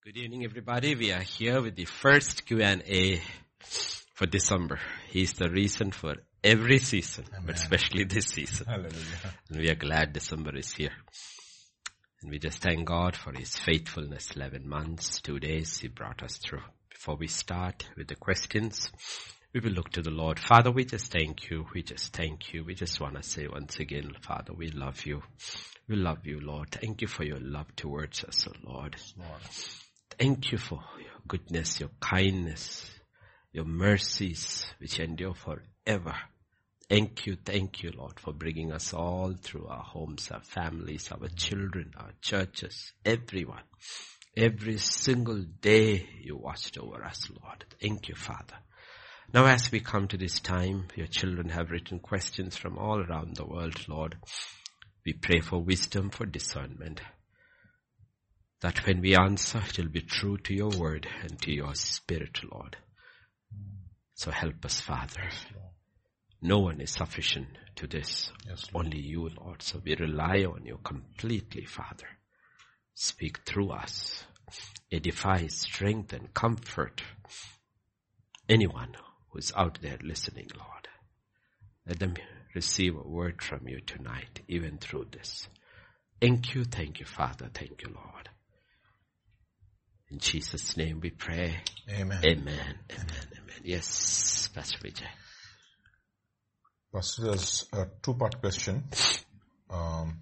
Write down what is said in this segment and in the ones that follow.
Good evening, everybody. We are here with the first Q&A for December. He's the reason for every season, Amen. but especially this season. Hallelujah. And we are glad December is here. And we just thank God for His faithfulness. 11 months, 2 days He brought us through. Before we start with the questions, we will look to the Lord. Father, we just thank you. We just thank you. We just want to say once again, Father, we love you. We love you, Lord. Thank you for your love towards us, oh Lord. Thank you for your goodness, your kindness, your mercies, which endure forever. Thank you, Lord, for bringing us all through our homes, our families, our children, our churches, everyone. Every single day you watched over us, Lord. Thank you, Father. Now as we come to this time, your children have written questions from all around the world, Lord. We pray for wisdom, for discernment. That when we answer, it will be true to your word and to your spirit, Lord. So help us, Father. No one is sufficient to this. Yes, Only you, Lord. So we rely on you completely, Father. Speak through us. Edify, strengthen, comfort anyone who is out there listening, Lord. Let them receive a word from you tonight, even through this. Thank you, Father. Thank you, Lord. In Jesus' name we pray. Amen. Amen. Yes, Pastor Vijay. Pastor, there's a two-part question about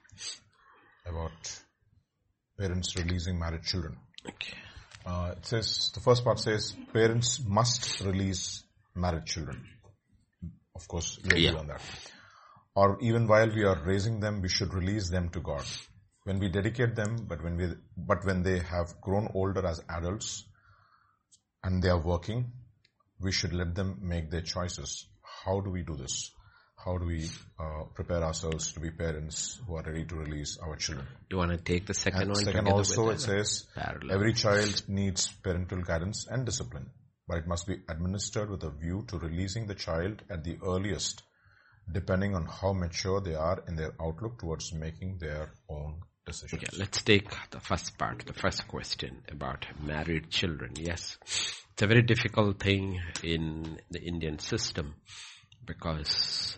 parents releasing married children. Okay. It says, the first part says, parents must release married children. Of course, we agree on that. Or even while we are raising them, we should release them to God. When we dedicate them, but when they have grown older as adults and they are working, we should let them make their choices. How do we do this? How do we prepare ourselves to be parents who are ready to release our children? You want to take the second one? Second, also it says, parallel. Every child needs parental guidance and discipline, but it must be administered with a view to releasing the child at the earliest, depending on how mature they are in their outlook towards making their own decisions. Okay, let's take the first part, the first question about married children. Yes, it's a very difficult thing in the Indian system because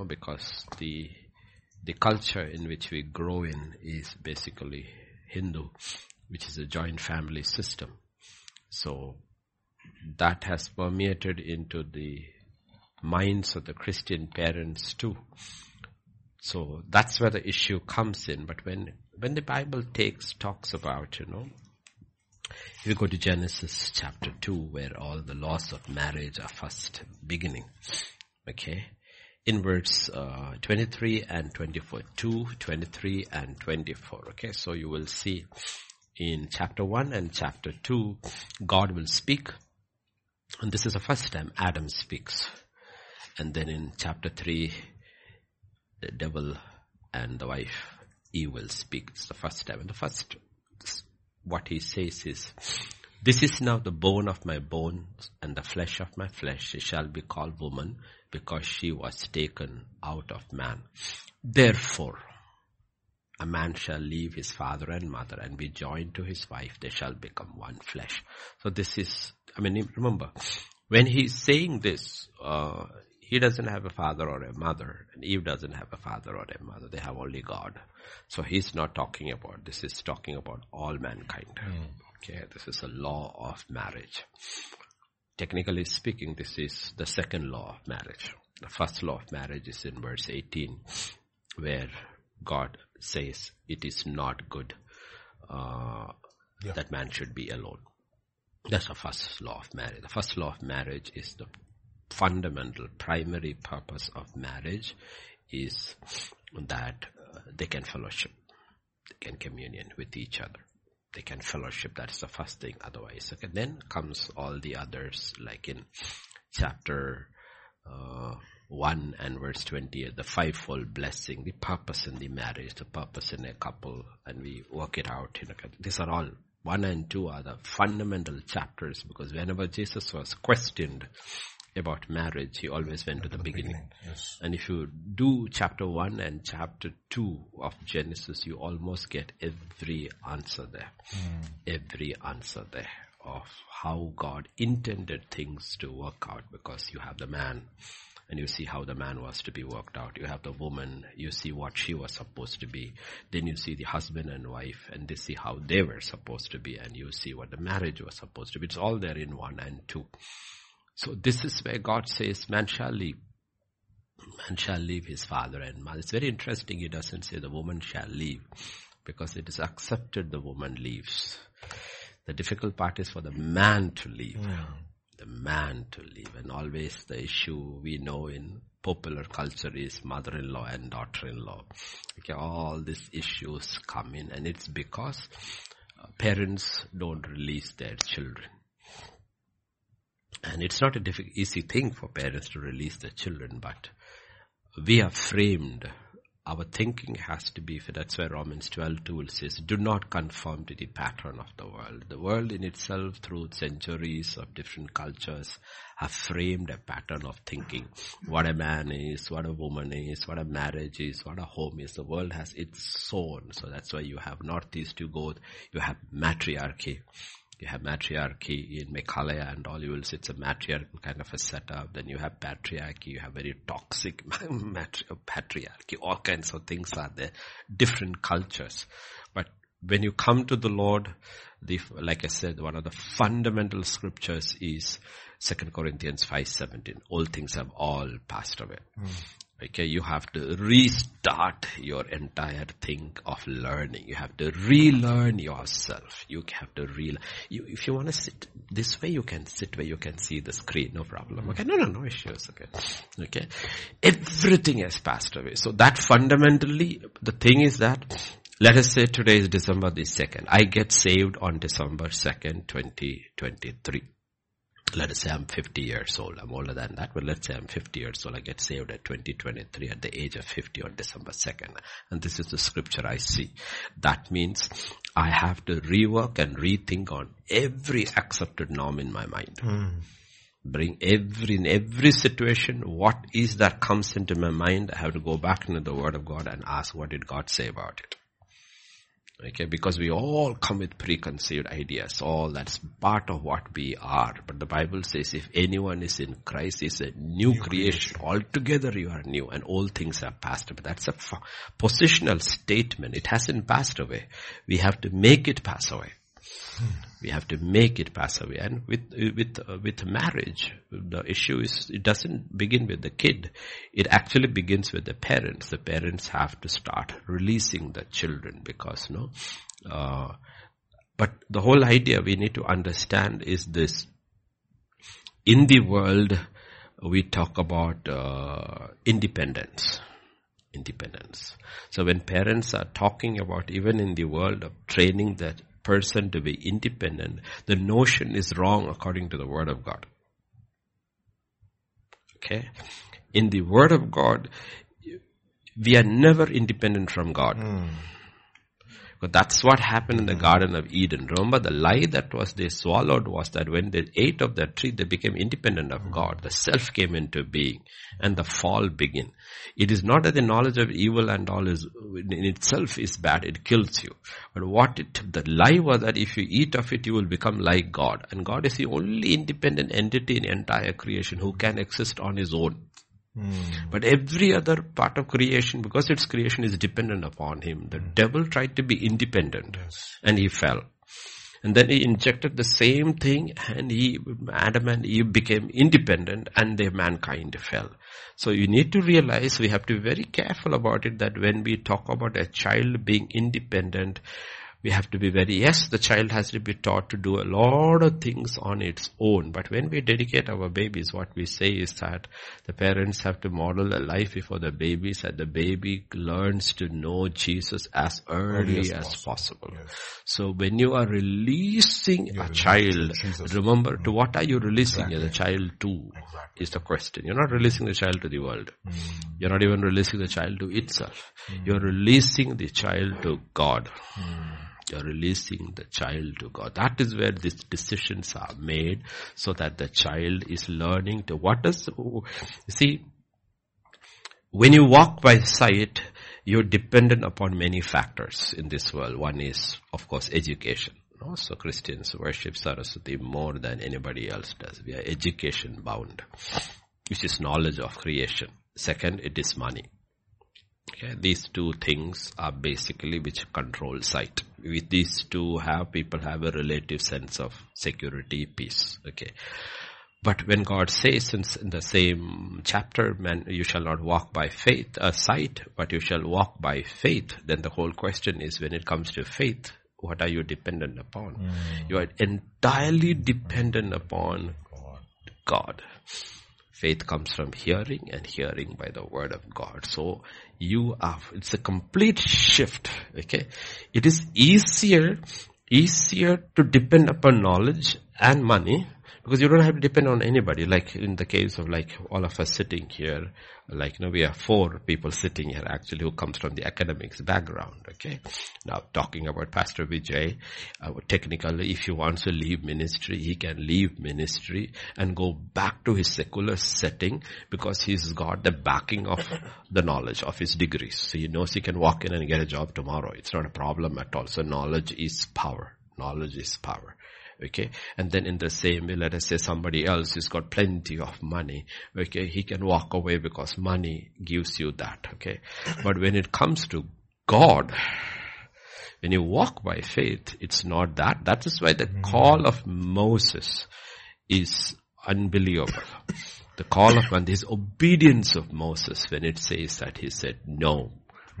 the culture in which we grow in is basically Hindu, which is a joint family system. So that has permeated into the minds of the Christian parents too. So that's where the issue comes in. But when the Bible talks about, if you go to Genesis chapter 2, where all the laws of marriage are first beginning, okay, in verse 23 and 24, 2, 23 and 24, okay, so you will see in chapter 1 and chapter 2, God will speak, and this is the first time Adam speaks, and then in chapter 3, the devil and the wife, Eve, will speak. It's the first time. And the first, what he says is, this is now the bone of my bones and the flesh of my flesh. She shall be called woman because she was taken out of man. Therefore, a man shall leave his father and mother and be joined to his wife. They shall become one flesh. So this is, remember, when he's saying this, he doesn't have a father or a mother, and Eve doesn't have a father or a mother. They have only God. So he's not talking about this. Is talking about all mankind. Okay, this is a law of marriage. Technically speaking, this is the second law of marriage. The first law of marriage is in verse 18, where God says it is not good that man should be alone. That's the first law of marriage. The first law of marriage is the fundamental, primary purpose of marriage is that they can fellowship, they can communion with each other, they can fellowship. That's the first thing. Otherwise, okay, then comes all the others, like in chapter 1 and verse 20, the fivefold blessing, the purpose in the marriage, the purpose in a couple, and we work it out. These are all 1 and 2 are the fundamental chapters, because whenever Jesus was questioned about marriage, he always went to the beginning. Yes. And if you do chapter 1 and chapter 2 of Genesis, you almost get every answer there. Every answer there of how God intended things to work out, because you have the man and you see how the man was to be worked out. You have the woman, you see what she was supposed to be. Then you see the husband and wife, and they see how they were supposed to be, and you see what the marriage was supposed to be. It's all there in 1 and 2. So this is where God says man shall leave. Man shall leave his father and mother. It's very interesting. He doesn't say the woman shall leave, because it is accepted the woman leaves. The difficult part is for the man to leave. The man to leave. And always the issue we know in popular culture is mother-in-law and daughter-in-law. Okay, all these issues come in, and it's because parents don't release their children. And it's not a easy thing for parents to release their children, but we are framed. Our thinking has to be, that's why Romans 12:2 says, do not conform to the pattern of the world. The world in itself, through centuries of different cultures, have framed a pattern of thinking. What a man is, what a woman is, what a marriage is, what a home is. The world has its own. So that's why you have northeast, you have matriarchy. You have matriarchy in Meghalaya and all, you will see it's a matriarchal kind of a setup. Then you have patriarchy, you have very toxic patriarchy, all kinds of things are there, different cultures. But when you come to the Lord, like I said, one of the fundamental scriptures is 2 Corinthians 5:17. All things have all passed away. Okay, you have to restart your entire thing of learning. You have to relearn yourself. You have to if you want to sit this way, you can sit where you can see the screen, no problem. Okay, no issues. Okay, everything has passed away. So that fundamentally, the thing is that, let us say today is December the 2nd. I get saved on December 2nd, 2023. Let us say I'm 50 years old. I'm older than that, but let's say I'm 50 years old. I get saved at 2023 at the age of 50 on December 2nd. And this is the scripture I see. That means I have to rework and rethink on every accepted norm in my mind. Bring in every situation, what is that comes into my mind? I have to go back into the Word of God and ask, what did God say about it? Okay, because we all come with preconceived ideas. All that's part of what we are. But the Bible says if anyone is in Christ, is a new creation. Altogether you are new and all things have passed away. That's a positional statement. It hasn't passed away. We have to make it pass away. We have to make it pass away. And with marriage, the issue is, it doesn't begin with the kid. It actually begins with the parents. The parents have to start releasing the children, because but the whole idea we need to understand is this. In the world, we talk about independence. So when parents are talking about, even in the world of training that person to be independent, the notion is wrong according to the Word of God. Okay? In the Word of God, we are never independent from God. But that's what happened in the Garden of Eden. Remember, the lie that they swallowed was that when they ate of that tree, they became independent of God. The self came into being and the fall began. It is not that the knowledge of evil and all is in itself is bad. It kills you. But the lie was that if you eat of it, you will become like God. And God is the only independent entity in entire creation who can exist on his own. But every other part of creation, because its creation is dependent upon him, the devil tried to be independent and he fell. And then he injected the same thing and Adam and Eve became independent and the mankind fell. So you need to realize, we have to be very careful about it, that when we talk about a child being independent, we have to be yes, the child has to be taught to do a lot of things on its own. But when we dedicate our babies, what we say is that the parents have to model a life before the babies, and the baby learns to know Jesus as early as possible. Yes. So when you are releasing a child, remember, to what are you releasing the child to? Is the question. You're not releasing the child to the world. You're not even releasing the child to itself. You're releasing the child to God. You're releasing the child to God. That is where these decisions are made, so that the child is learning to you see, when you walk by sight, you're dependent upon many factors in this world. One is, of course, education. So Christians worship Saraswati more than anybody else does. We are education bound, which is knowledge of creation. Second, it is money. Okay, these two things are basically which control sight. With these two people have a relative sense of security, peace. Okay. But when God says in the same chapter, man, you shall not walk by sight, but you shall walk by faith, then the whole question is, when it comes to faith, what are you dependent upon? You are entirely dependent upon God. Faith comes from hearing, and hearing by the word of God. So it's a complete shift. Okay. It is easier to depend upon knowledge and money, because you don't have to depend on anybody. Like in the case of all of us sitting here, we have 4 people sitting here actually who comes from the academics background. Okay. Now talking about Pastor Vijay, technically if he wants to leave ministry, he can leave ministry and go back to his secular setting, because he's got the backing of the knowledge of his degrees. So he knows he can walk in and get a job tomorrow. It's not a problem at all. So knowledge is power. Knowledge is power. Okay. And then in the same way, let us say somebody else who's got plenty of money. Okay. He can walk away because money gives you that. Okay. But when it comes to God, when you walk by faith, it's not that. That is why the call of Moses is unbelievable. The call of his obedience of Moses, when it says that he said no.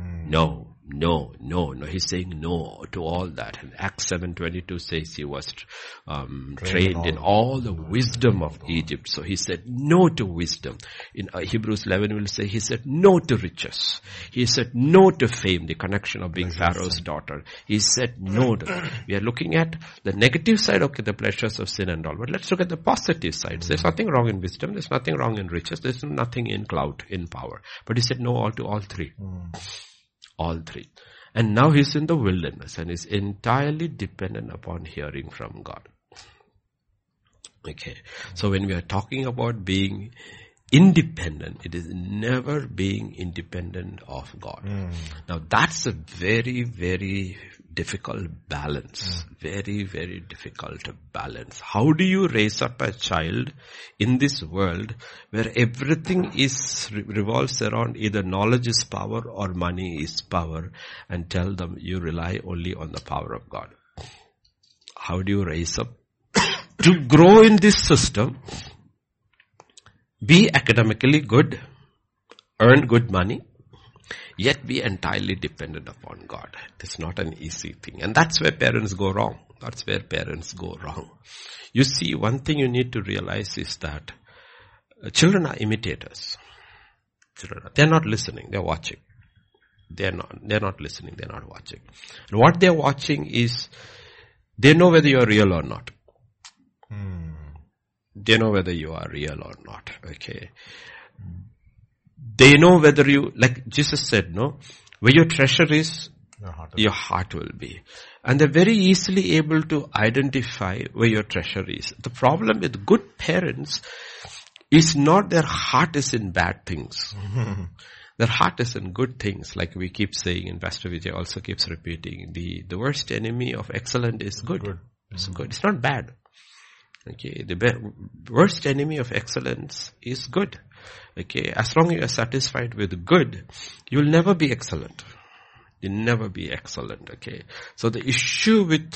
He's saying no to all that. And Acts 7:22 says he was trained in all the wisdom of Egypt. So he said no to wisdom. In Hebrews 11 will say he said no to riches. He said no to fame, the connection of being Pharaoh's daughter. He said no to. We are looking at the negative side, okay, the pleasures of sin and all. But let's look at the positive sides. There's nothing wrong in wisdom. There's nothing wrong in riches. There's nothing in clout, in power. But he said no to all three. All three. And now he's in the wilderness and is entirely dependent upon hearing from God. Okay. So when we are talking about being independent, it is never being independent of God. Now that's a very, very difficult balance. Very, very difficult to balance. How do you raise up a child in this world where everything revolves around either knowledge is power or money is power, and tell them you rely only on the power of God? How do you raise up to grow in this system? Be academically good, earn good money, yet be entirely dependent upon God. It's not an easy thing. And that's where parents go wrong. That's where parents go wrong. You see, one thing you need to realize is that children are imitators. They're not listening, they're watching. They're not listening, they're not watching. And what they're watching is, they know whether you're real or not. They know whether you are real or not. Okay. They know whether you, like Jesus said, no, where your treasure is, your heart will be. And they're very easily able to identify where your treasure is. The problem with good parents is not their heart is in bad things. Their heart is in good things, like we keep saying, and Pastor Vijay also keeps repeating, the worst enemy of excellent is good. It's good. It's not bad. Okay, the worst enemy of excellence is good. Okay, as long as you are satisfied with good, you'll never be excellent. You'll never be excellent. Okay, so the issue with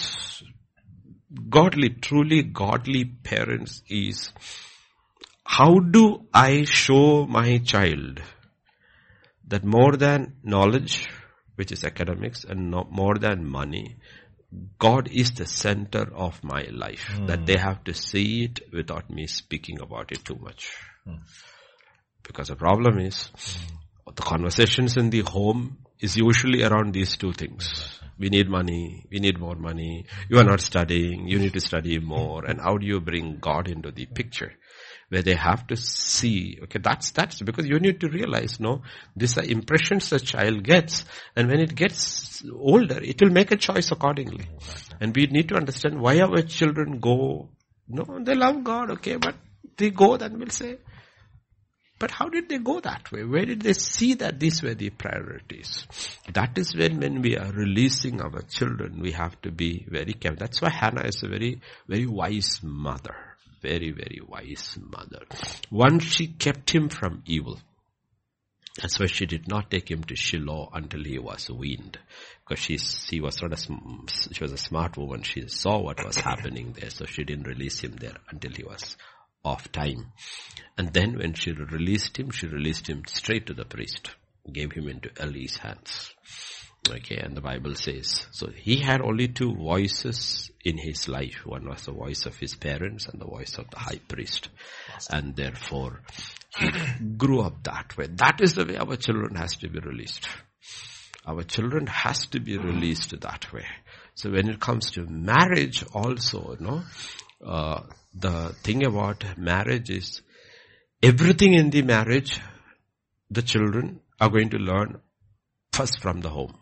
truly godly parents is, how do I show my child that more than knowledge, which is academics, and more than money, God is the center of my life. That they have to see it without me speaking about it too much. Because the problem is, the conversations in the home is usually around these two things. We need money. We need more money. You are not studying. You need to study more. And how do you bring God into the picture? where they have to see, okay, that's because you need to realize, no, these are impressions the child gets, and when it gets older, it will make a choice accordingly. And we need to understand why our children go, no, they love God, okay, but they go, then we'll say, but how did they go that way? Where did they see that these were the priorities? That is when we are releasing our children, we have to be very careful. That's why Hannah is a very, very wise mother. Very, very wise mother. One, she kept him from evil. That's why she did not take him to Shiloh until he was weaned. Because she was a smart woman. She saw what was happening there. So she didn't release him there until he was of time. And then when she released him straight to the priest. Gave him into Eli's hands. Okay, and the Bible says, so he had only two voices in his life. One was the voice of his parents and the voice of the high priest. And therefore, he grew up that way. That is the way our children has to be released. Our children has to be released that way. So when it comes to marriage also, the thing about marriage is everything in the marriage, the children are going to learn first from the home.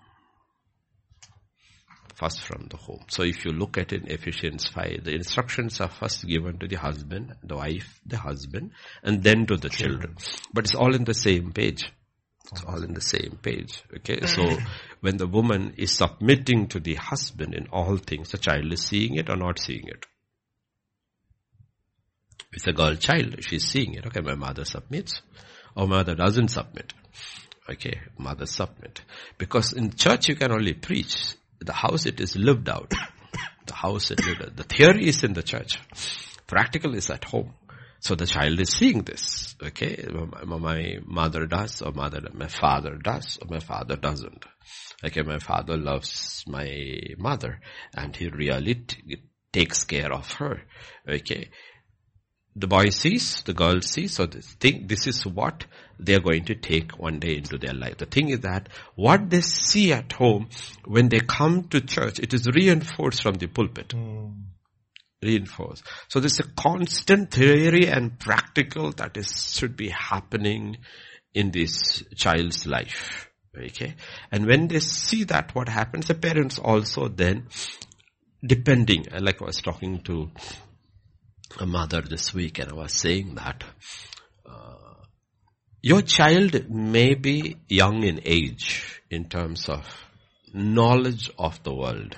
First from the home. So if you look at it in Ephesians 5, the instructions are first given to the husband, the wife, the husband, and then to the children. But it's all in the same page. It's all in the same page. Okay, so when the woman is submitting to the husband in all things, the child is seeing it or not seeing it. With a girl child, she's seeing it. Okay, my mother submits, or mother doesn't submit. Okay, mother submit. Because in church you can only preach. The house it is lived out. The house it lived out. The theory is in the church. Practical is at home. So the child is seeing this. Okay, my mother does, or my father does, or my father doesn't. Okay, my father loves my mother, and he really takes care of her. Okay. The boy sees, the girl sees, so this is what they are going to take one day into their life. The thing is that what they see at home, when they come to church, it is reinforced from the pulpit. Reinforced. So there's a constant theory and practical that should be happening in this child's life. Okay? And when they see that, what happens, the parents also then, depending, like I was talking to a mother this week, and I was saying that your child may be young in age in terms of knowledge of the world.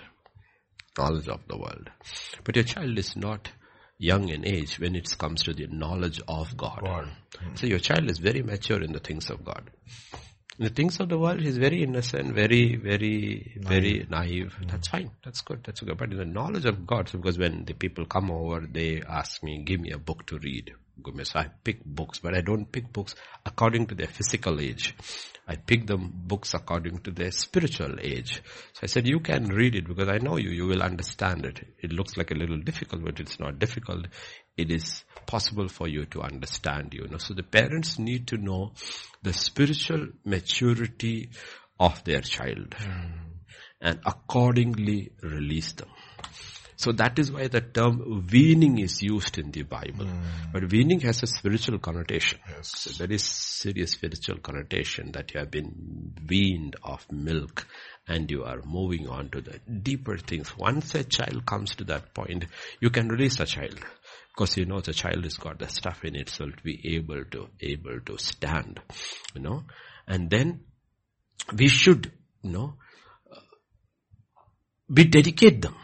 But your child is not young in age when it comes to the knowledge of God. So your child is very mature in the things of God. In the things of the world, he's very innocent, very, very, very naive. That's fine. That's good. That's good. But in the knowledge of God, so because when the people come over, they ask me, give me a book to read. So I pick books, but I don't pick books according to their physical age. I pick them books according to their spiritual age. So I said, you can read it because I know you will understand it. It looks like a little difficult, but it's not difficult. It is possible for you to understand, So the parents need to know the spiritual maturity of their child and accordingly release them. So that is why the term weaning is used in the Bible. But weaning has a spiritual connotation. Yes. It's a very serious spiritual connotation that you have been weaned of milk and you are moving on to the deeper things. Once a child comes to that point, you can release a child. Because the child has got the stuff in itself to be able to stand, And then we should, we dedicate them.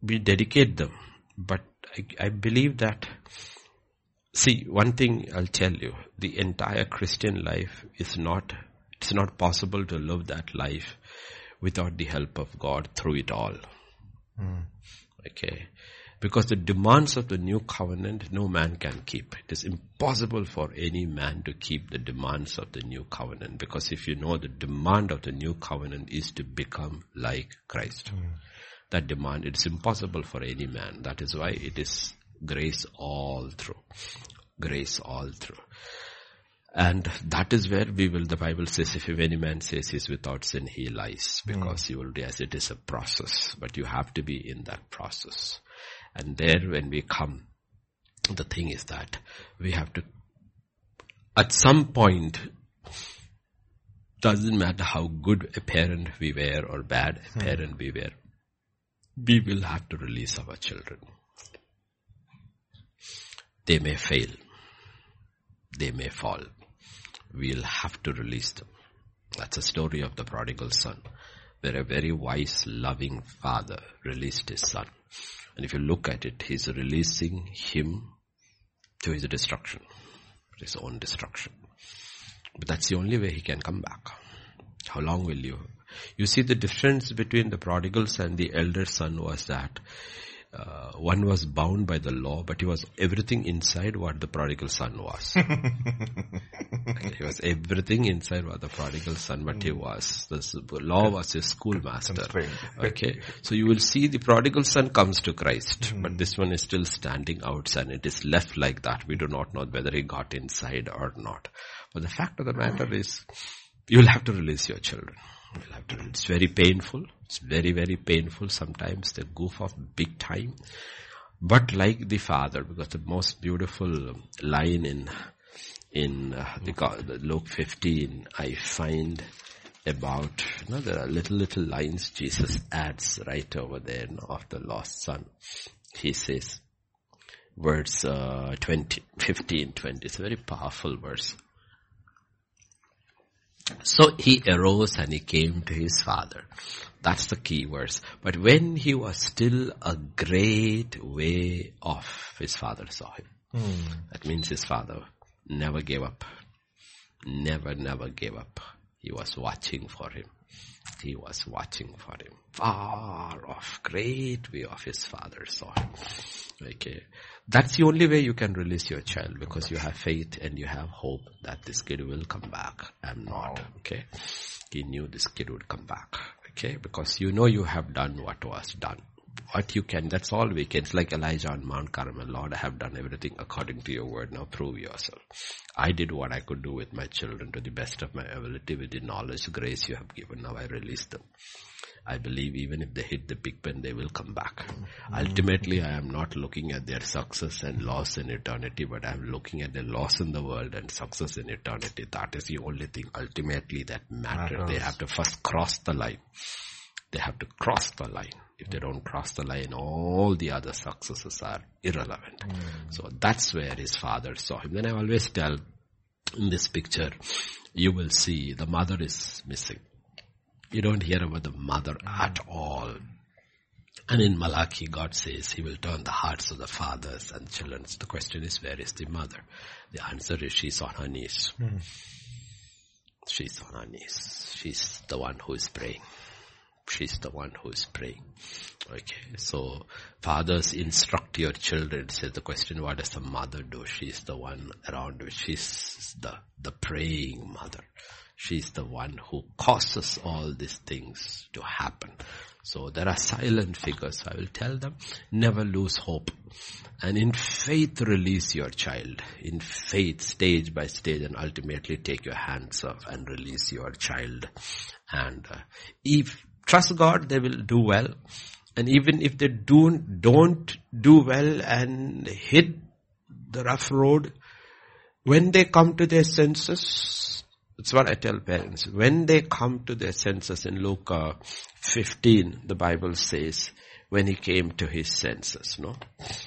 But I believe that, see, one thing I'll tell you, the entire Christian life it's not possible to live that life without the help of God through it all. Okay. Because the demands of the new covenant, no man can keep. It is impossible for any man to keep the demands of the new covenant. Because if you know the demand of the new covenant is to become like Christ. That demand, it's impossible for any man. That is why it is grace all through. Grace all through. And that is where the Bible says, if any man says he's without sin, he lies. Because he will do as it is a process. But you have to be in that process. And there when we come, The thing is that we have to, at some point, doesn't matter how good a parent we were or bad a parent we were, we will have to release our children. They may fail. They may fall. We'll have to release them. That's a story of the prodigal son, where a very wise, loving father released his son. And if you look at it, he's releasing him to his destruction, his own destruction. But that's the only way he can come back. How long will you? You see, the difference between the prodigals and the elder son was that one was bound by the law, but he was everything inside what the prodigal son was. He was everything inside what the prodigal son, but he was. The law was his schoolmaster. Okay, so you will see the prodigal son comes to Christ, but this one is still standing outside. It is left like that. We do not know whether he got inside or not. But the fact of the matter is, you will have to release your children. It's very painful. It's very, very painful. Sometimes they goof off big time. But like the father, because the most beautiful line in Luke 15, I find about, there are little lines Jesus adds right over there of the lost son. He says, verse 15, 20. It's a very powerful verse. So he arose and he came to his father. That's the key verse. But when he was still a great way off, his father saw him. That means his father never gave up. Never gave up. He was watching for him. He was watching for him. Far off, great way off, his father saw him. Okay. That's the only way you can release your child, because you have faith and you have hope that this kid will come back. I'm not. Okay. He knew this kid would come back. Okay. Because you know you have done what was done. What you can, that's all we can. It's like Elijah on Mount Carmel. Lord, I have done everything according to your word. Now prove yourself. I did what I could do with my children to the best of my ability with the knowledge, grace you have given. Now I release them. I believe even if they hit the pig pen, they will come back. Ultimately, I am not looking at their success and loss in eternity, but I am looking at their loss in the world and success in eternity. That is the only thing ultimately that matters. They have to first cross the line. They have to cross the line. If they don't cross the line, all the other successes are irrelevant. So that's where his father saw him. Then I always tell, in this picture, you will see the mother is missing. You don't hear about the mother at all. And in Malachi, God says he will turn the hearts of the fathers and children. The question is, where is the mother? The answer is, she's on her knees. She's on her knees. She's the one who is praying. She's the one who is praying. Okay, so fathers, instruct your children. Says the question, what does the mother do? She's the one around which she's the praying mother. She's the one who causes all these things to happen. So there are silent figures. I will tell them, never lose hope. And in faith, release your child. In faith, stage by stage, and ultimately take your hands off and release your child. And if trust God, they will do well. And even if they don't do well and hit the rough road, when they come to their senses, that's what I tell parents. When they come to their senses, in Luke 15, the Bible says, when he came to his senses, no?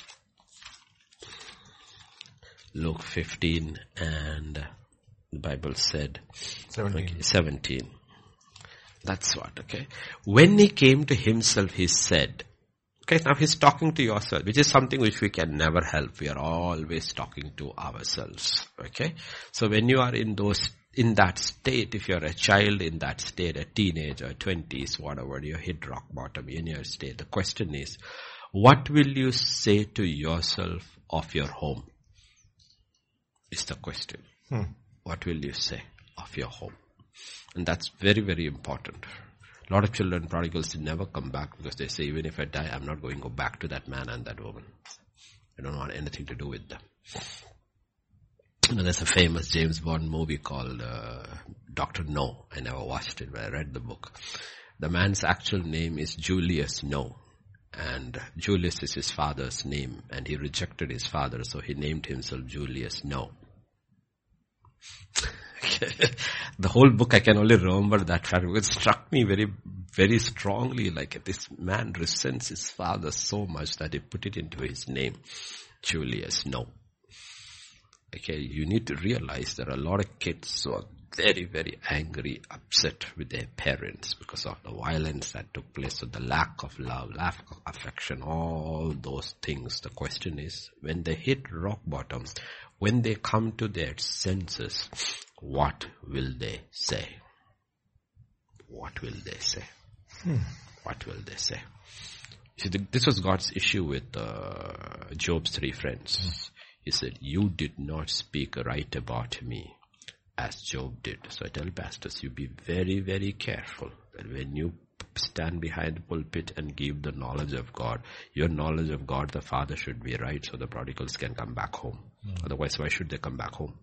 Luke 15 and the Bible said 17. That's what, okay. When he came to himself, he said, okay, now he's talking to yourself, which is something which we can never help. We are always talking to ourselves, okay. So when you are in that state, if you're a child in that state, a teenager, 20s, whatever, you hit rock bottom in your state, the question is, what will you say to yourself of your home? Is the question. What will you say of your home? And that's very, very important. A lot of children, prodigals, never come back because they say, even if I die, I'm not going to go back to that man and that woman. I don't want anything to do with them. There's a famous James Bond movie called Dr. No. I never watched it, but I read the book. The man's actual name is Julius No. And Julius is his father's name, and he rejected his father, so he named himself Julius. No. The whole book, I can only remember that fact because it struck me very, very strongly. Like, this man resents his father so much that he put it into his name, Julius. No. Okay, you need to realize there are a lot of kids who are very, very angry, upset with their parents because of the violence that took place, or the lack of love, lack of affection, all those things. The question is, when they hit rock bottom, when they come to their senses, what will they say? What will they say? What will they say? See, this was God's issue with Job's 3 friends. He said, you did not speak right about me as Job did. So I tell pastors, you be very, very careful that when you stand behind the pulpit and give the knowledge of God, your knowledge of God the Father should be right so the prodigals can come back home. Otherwise, why should they come back home?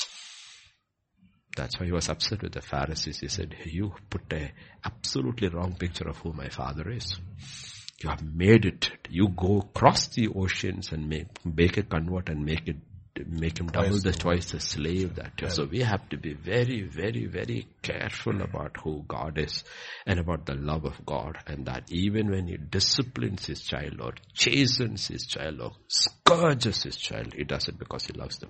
That's why he was upset with the Pharisees. He said, you put a absolutely wrong picture of who my Father is. You have made it. You go cross the oceans and make a convert and make him twice the slave that you are. So we have to be very, very, very careful about who God is and about the love of God, and that even when he disciplines his child or chastens his child or scourges his child, he does it because he loves them.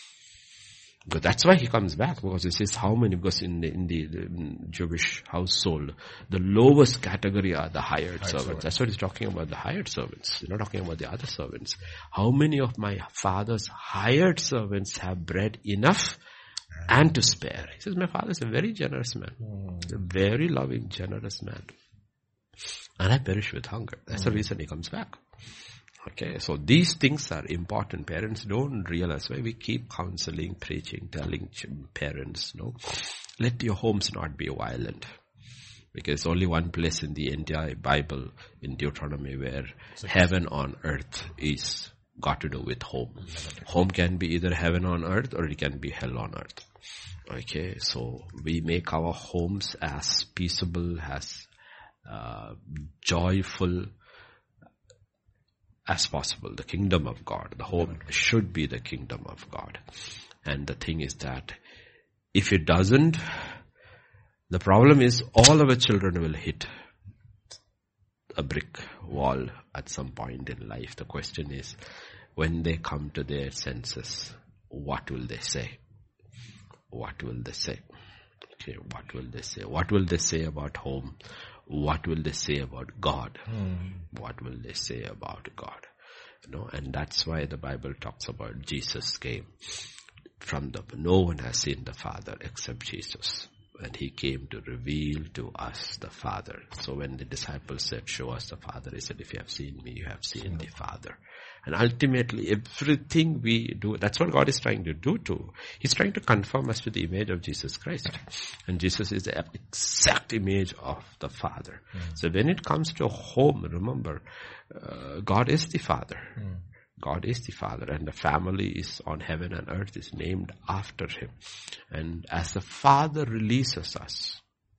But that's why he comes back, because he says how many, because in the Jewish household, the lowest category are the hired servants. That's what he's talking about, the hired servants. He's not talking about the other servants. How many of my father's hired servants have bread enough and to spare? He says, my father is a very generous man. A very loving, generous man. And I perish with hunger. That's the reason he comes back. Okay, so these things are important. Parents don't realize why we keep counseling, preaching, telling parents, no, let your homes not be violent. Because only one place in the entire Bible, in Deuteronomy, where heaven on earth is got to do with home. Home can be either heaven on earth or it can be hell on earth. Okay, so we make our homes as peaceable, as joyful as possible. The kingdom of God, the home should be the kingdom of God. And the thing is that if it doesn't, the problem is all our children will hit a brick wall at some point in life. The question is, when they come to their senses, what will they say? What will they say? Okay, what will they say? What will they say about home? What will they say about God? What will they say about God? You know, and that's why the Bible talks about Jesus came no one has seen the Father except Jesus. And he came to reveal to us the Father. So when the disciples said, show us the Father, he said, if you have seen me, you have seen the Father. And ultimately, everything we do, that's what God is trying to do too. He's trying to conform us to the image of Jesus Christ. And Jesus is the exact image of the Father. So when it comes to home, remember, God is the Father. God is the Father, and the family is on heaven and earth is named after him. And as the Father releases us,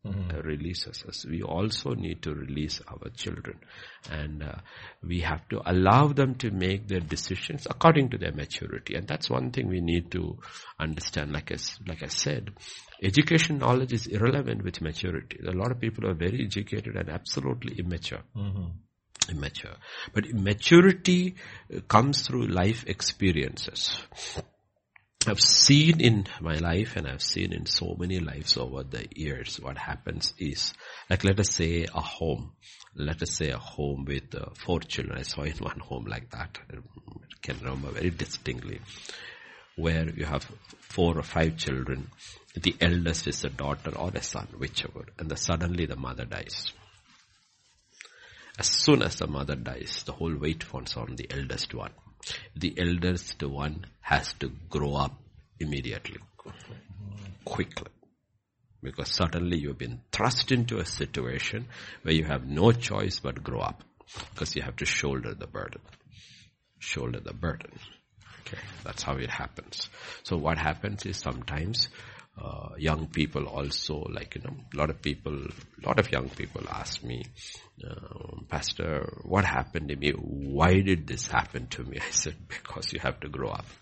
we also need to release our children. And we have to allow them to make their decisions according to their maturity. And that's one thing we need to understand. Like I said, education knowledge is irrelevant with maturity. A lot of people are very educated and absolutely immature. Immature. But maturity comes through life experiences. I've seen in my life, and I've seen in so many lives over the years, what happens is, like let us say a home. Let us say a home with 4 children. I saw in one home like that. I can remember very distinctly. Where you have 4 or 5 children. The eldest is a daughter or a son, whichever. And suddenly the mother dies. As soon as the mother dies, the whole weight falls on the eldest one. The eldest one has to grow up immediately, quickly. Because suddenly you've been thrust into a situation where you have no choice but grow up. Because you have to shoulder the burden. Okay, that's how it happens. So what happens is sometimes young people also, like, a lot of young people ask me, Pastor, what happened to me? Why did this happen to me? I said, because you have to grow up.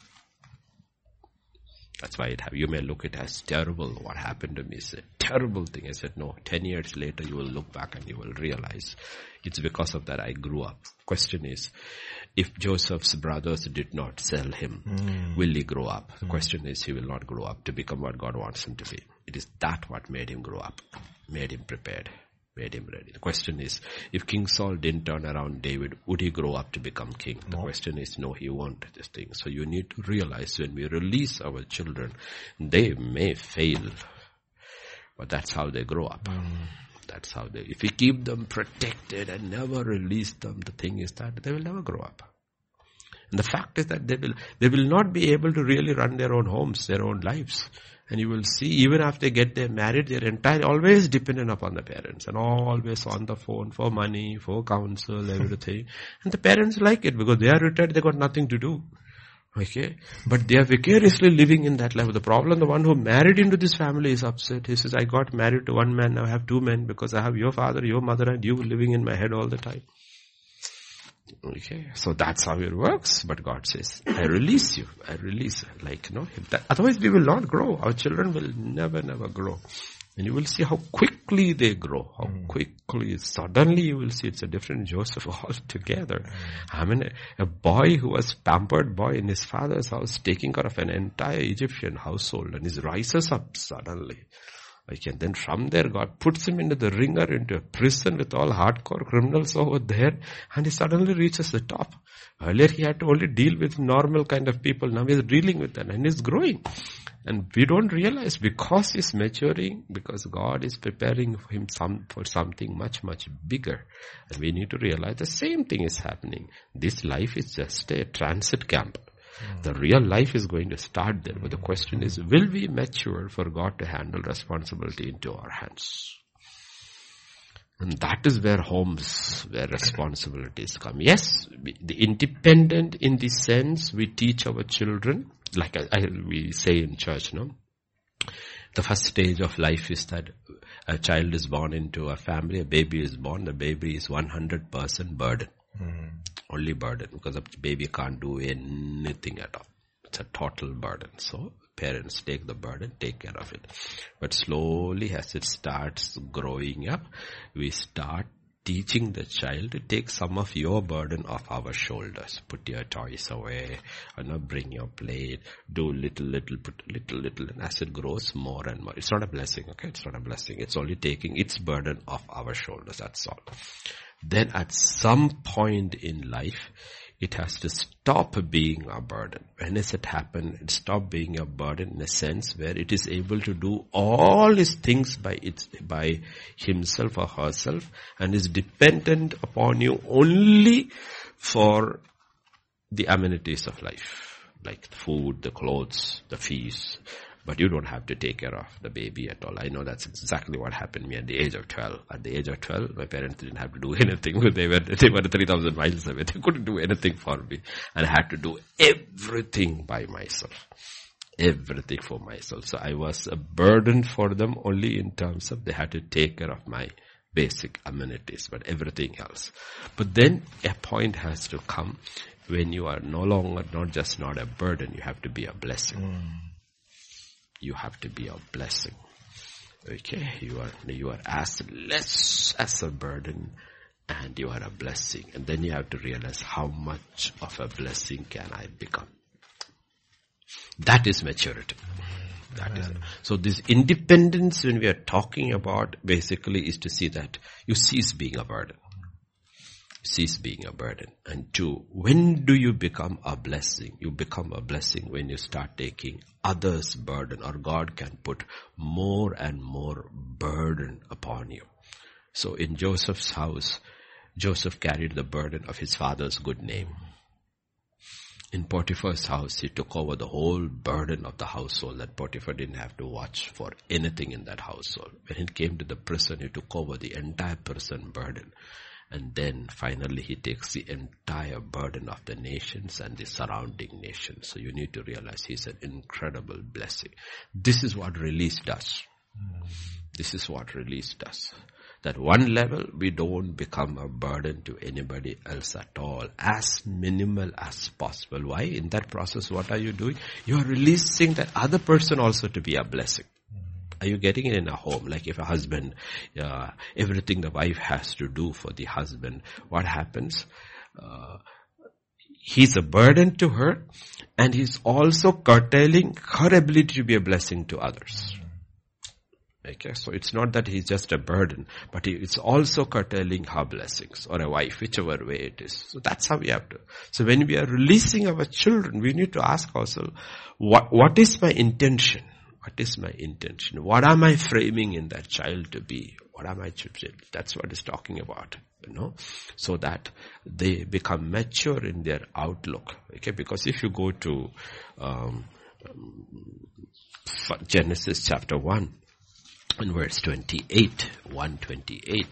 That's why you may look at it as terrible. What happened to me is a terrible thing. I said, no, 10 years later you will look back and you will realize it's because of that I grew up. Question is, if Joseph's brothers did not sell him, will he grow up? The question is, he will not grow up to become what God wants him to be. It is that what made him grow up, made him prepared, made him ready. The question is, if King Saul didn't turn around David, would he grow up to become king? The question is, no, he won't. This thing. So you need to realize when we release our children, they may fail, but that's how they grow up. That's how if we keep them protected and never release them, the thing is that they will never grow up. And the fact is that they will not be able to really run their own homes, their own lives. And you will see, even after they get married, they're always dependent upon the parents and always on the phone for money, for counsel, everything. And the parents like it because they are retired, they got nothing to do. Okay? But they are vicariously living in that life. The problem, the one who married into this family is upset. He says, I got married to one man, now I have two men because I have your father, your mother and you living in my head all the time. Okay, so that's how it works. But God says, I release you. I release. Otherwise we will not grow. Our children will never grow. And you will see how quickly they grow. How quickly, suddenly you will see it's a different Joseph altogether. I mean, a boy who was pampered boy in his father's house, taking care of an entire Egyptian household, and he rises up suddenly. Okay, and then from there, God puts him into the ringer, into a prison with all hardcore criminals over there, and he suddenly reaches the top. Earlier, he had to only deal with normal kind of people. Now he's dealing with them, and he's growing. And we don't realize because he's maturing, because God is preparing him for something much, much bigger. And we need to realize the same thing is happening. This life is just a transit camp. The real life is going to start there. But the question is, will we mature for God to handle responsibility into our hands? And that is where homes, where responsibilities come. Yes, the independent in the sense we teach our children, like we say in church, no? The first stage of life is that a child is born into a family, a baby is born, the baby is 100% burden. Only burden, because the baby can't do anything at all. It's a total burden. So parents take the burden, take care of it. But slowly as it starts growing up, we start teaching the child to take some of your burden off our shoulders. Put your toys away, bring your plate, do little, put little, and as it grows more and more. It's not a blessing, okay? It's not a blessing. It's only taking its burden off our shoulders, that's all. Then at some point in life, it has to stop being a burden. When does it happen? It stops being a burden in a sense where it is able to do all its things by himself or herself and is dependent upon you only for the amenities of life, like food, the clothes, the fees. But you don't have to take care of the baby at all. I know that's exactly what happened to me at the age of 12. At the age of 12, my parents didn't have to do anything. They were 3,000 miles away. They couldn't do anything for me. And I had to do everything by myself. Everything for myself. So I was a burden for them only in terms of they had to take care of my basic amenities, but everything else. But then a point has to come when you are no longer not a burden, you have to be a blessing. You have to be a blessing. Okay, you are as less as a burden and you are a blessing. And then you have to realize how much of a blessing can I become. That is maturity. That is. So this independence when we are talking about basically is to see that you cease being a burden. Cease being a burden. And two, when do you become a blessing? You become a blessing when you start taking others' burden, or God can put more and more burden upon you. So in Joseph's house, Joseph carried the burden of his father's good name. In Potiphar's house, he took over the whole burden of the household, that Potiphar didn't have to watch for anything in that household. When it came to the prison, he took over the entire prison burden. And then finally he takes the entire burden of the nations and the surrounding nations. So you need to realize he's an incredible blessing. This is what release does. This is what release does. That one level, we don't become a burden to anybody else at all. As minimal as possible. Why? In that process, what are you doing? You are releasing that other person also to be a blessing. Are you getting it in a home? Like if a husband, everything the wife has to do for the husband, what happens? He's a burden to her, and he's also curtailing her ability to be a blessing to others. Okay, so it's not that he's just a burden, but it's also curtailing her blessings, or a wife, whichever way it is. So that's how we have to. So when we are releasing our children, we need to ask ourselves, what is my intention? What is my intention? What am I framing in that child to be? What am I? That's what it's talking about, so that they become mature in their outlook. Okay, because if you go to Genesis chapter 1, in verse 28, 1:28.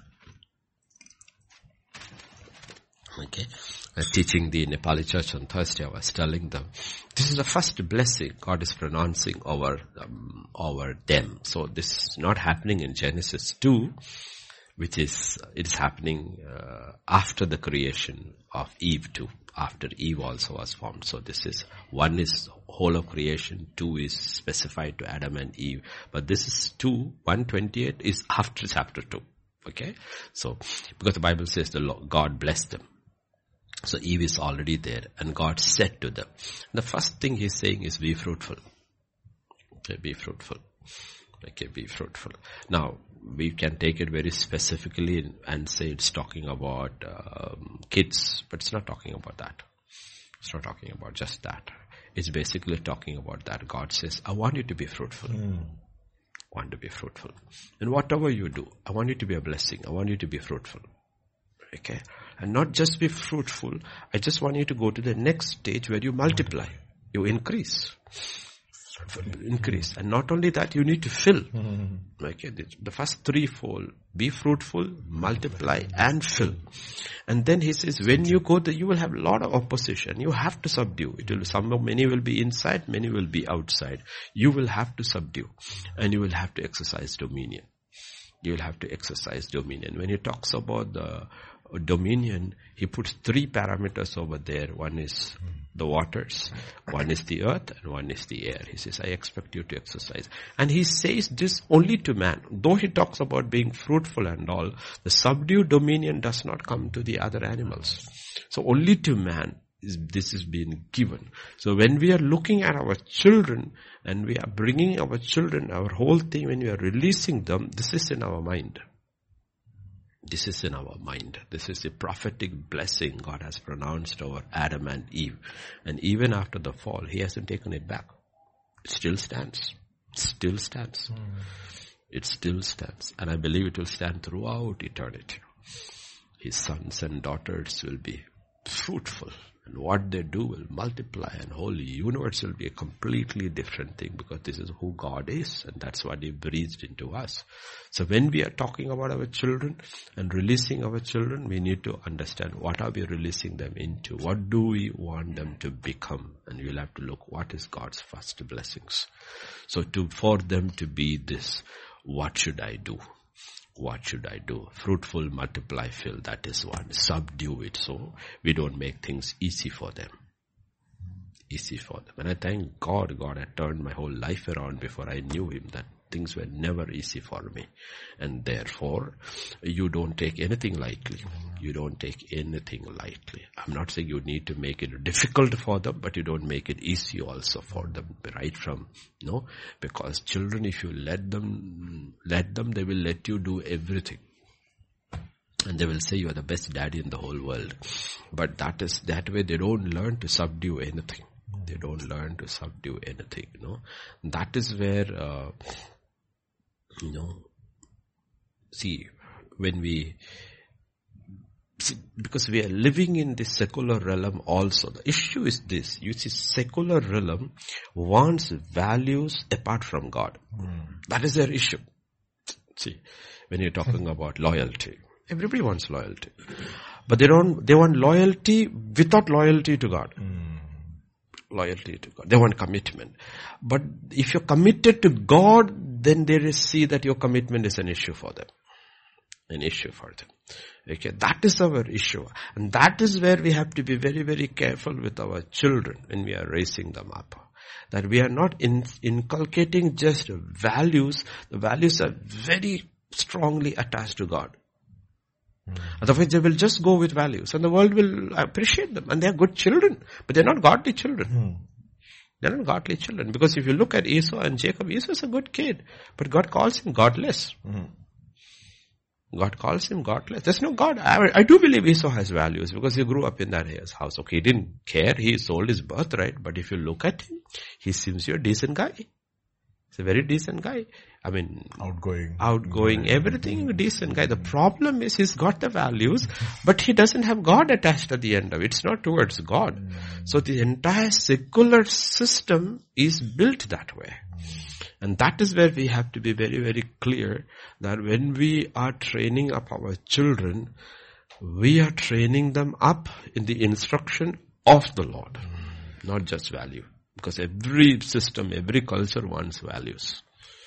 Okay. I was teaching the Nepali church on Thursday. I was telling them, this is the first blessing God is pronouncing over them. So this is not happening in Genesis 2, which is, it is happening after the creation of Eve too. After Eve also was formed. So this is, one is whole of creation, 2 is specified to Adam and Eve. But this is 1:28 is after chapter 2. Okay? So, because the Bible says God blessed them. So Eve is already there, and God said to them. The first thing he's saying is be fruitful. Okay, be fruitful. Okay, be fruitful. Now, we can take it very specifically and say it's talking about kids, but it's not talking about that. It's not talking about just that. It's basically talking about that. God says, I want you to be fruitful. I want to be fruitful. And whatever you do, I want you to be a blessing. I want you to be fruitful. Okay? And not just be fruitful. I just want you to go to the next stage where you multiply. You increase. Increase. And not only that, you need to fill. Okay, the first threefold: be fruitful, multiply, and fill. And then he says, when you go there, you will have a lot of opposition. You have to subdue. Many will be inside, many will be outside. You will have to subdue, and you will have to exercise dominion. You will have to exercise dominion. When he talks about the dominion, he puts 3 parameters over there. One is the waters, one is the earth, and one is the air. He says, I expect you to exercise. And he says this only to man. Though he talks about being fruitful and all, the subdue dominion does not come to the other animals. So only to man this is being given. So when we are looking at our children, and we are bringing our children, our whole thing, when we are releasing them, this is in our mind. This is in our mind. This is the prophetic blessing God has pronounced over Adam and Eve. And even after the fall, he hasn't taken it back. It still stands. It still stands. It still stands. And I believe it will stand throughout eternity. His sons and daughters will be fruitful. And what they do will multiply, and whole universe will be a completely different thing, because this is who God is, and that's what he breathed into us. So when we are talking about our children and releasing our children, we need to understand what are we releasing them into? What do we want them to become? And we'll have to look, what is God's first blessings? So for them to be this, what should I do? What should I do? Fruitful, multiply, fill. That is one. Subdue it, so we don't make things easy for them. Easy for them. And I thank God had turned my whole life around before I knew him, that things were never easy for me. And therefore, you don't take anything lightly. You don't take anything lightly. I'm not saying you need to make it difficult for them, but you don't make it easy also for them, right from, because children, if you let them, they will let you do everything. And they will say you are the best daddy in the whole world. But that way they don't learn to subdue anything. They don't learn to subdue anything, That is where, because we are living in the secular realm also. The issue is this. You see, secular realm wants values apart from God. That is their issue. See, when you're talking about loyalty, Everybody wants loyalty. But they want loyalty without loyalty to God. Loyalty to God. They want commitment. But if you're committed to God, then they see that your commitment is an issue for them. An issue for them. Okay, that is our issue. And that is where we have to be very, very careful with our children when we are raising them up. That we are not inculcating just values. The values are very strongly attached to God. Otherwise they will just go with values and the world will appreciate them. And they are good children, but they're not godly children. They're not godly children. Because if you look at Esau and Jacob, Esau is a good kid, but God calls him godless. God calls him godless. There's no God. I do believe Esau has values because he grew up in that house. Okay, he didn't care. He sold his birthright. But if you look at him, he seems you're a decent guy. He's a very decent guy. I mean, outgoing, everything, decent guy. The problem is he's got the values, but he doesn't have God attached at the end of it. It's not towards God. So the entire secular system is built that way. And that is where we have to be very, very clear that when we are training up our children, we are training them up in the instruction of the Lord, not just value. Because every system, every culture wants values.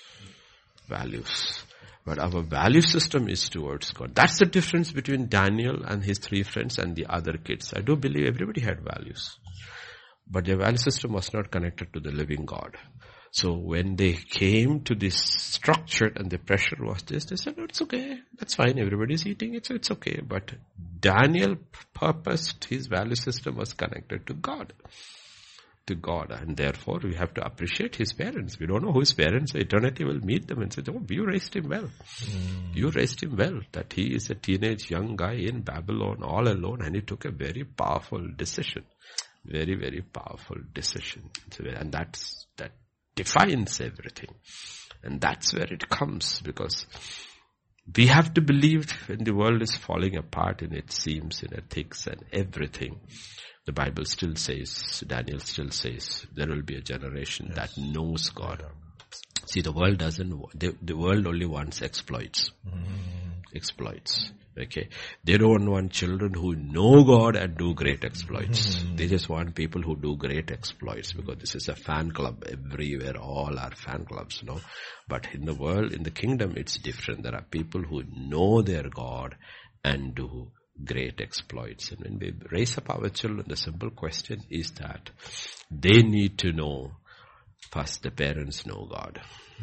Values. But our value system is towards God. That's the difference between Daniel and his 3 friends and the other kids. I do believe everybody had values. But their value system was not connected to the living God. So when they came to this structure and the pressure was this, they said, it's okay. That's fine. Everybody's eating it, so it's okay. But Daniel purposed his value system was connected to God. To God, and therefore we have to appreciate his parents. We don't know who his parents are. Eternity will meet them and say, oh, you raised him well. You raised him well. That he is a teenage young guy in Babylon all alone, and he took a very powerful decision. Very, very powerful decision. And that defines everything. And that's where it comes, because we have to believe when the world is falling apart in its seams, in ethics and everything. The Bible still says, Daniel still says, there will be a generation that knows God. See, the world the world only wants exploits. Exploits. Okay. They don't want children who know God and do great exploits. They just want people who do great exploits, because this is a fan club everywhere. All are fan clubs, no? But in the world, in the kingdom, it's different. There are people who know their God and do great exploits. And when we raise up our children, the simple question is that they need to know first the parents know God.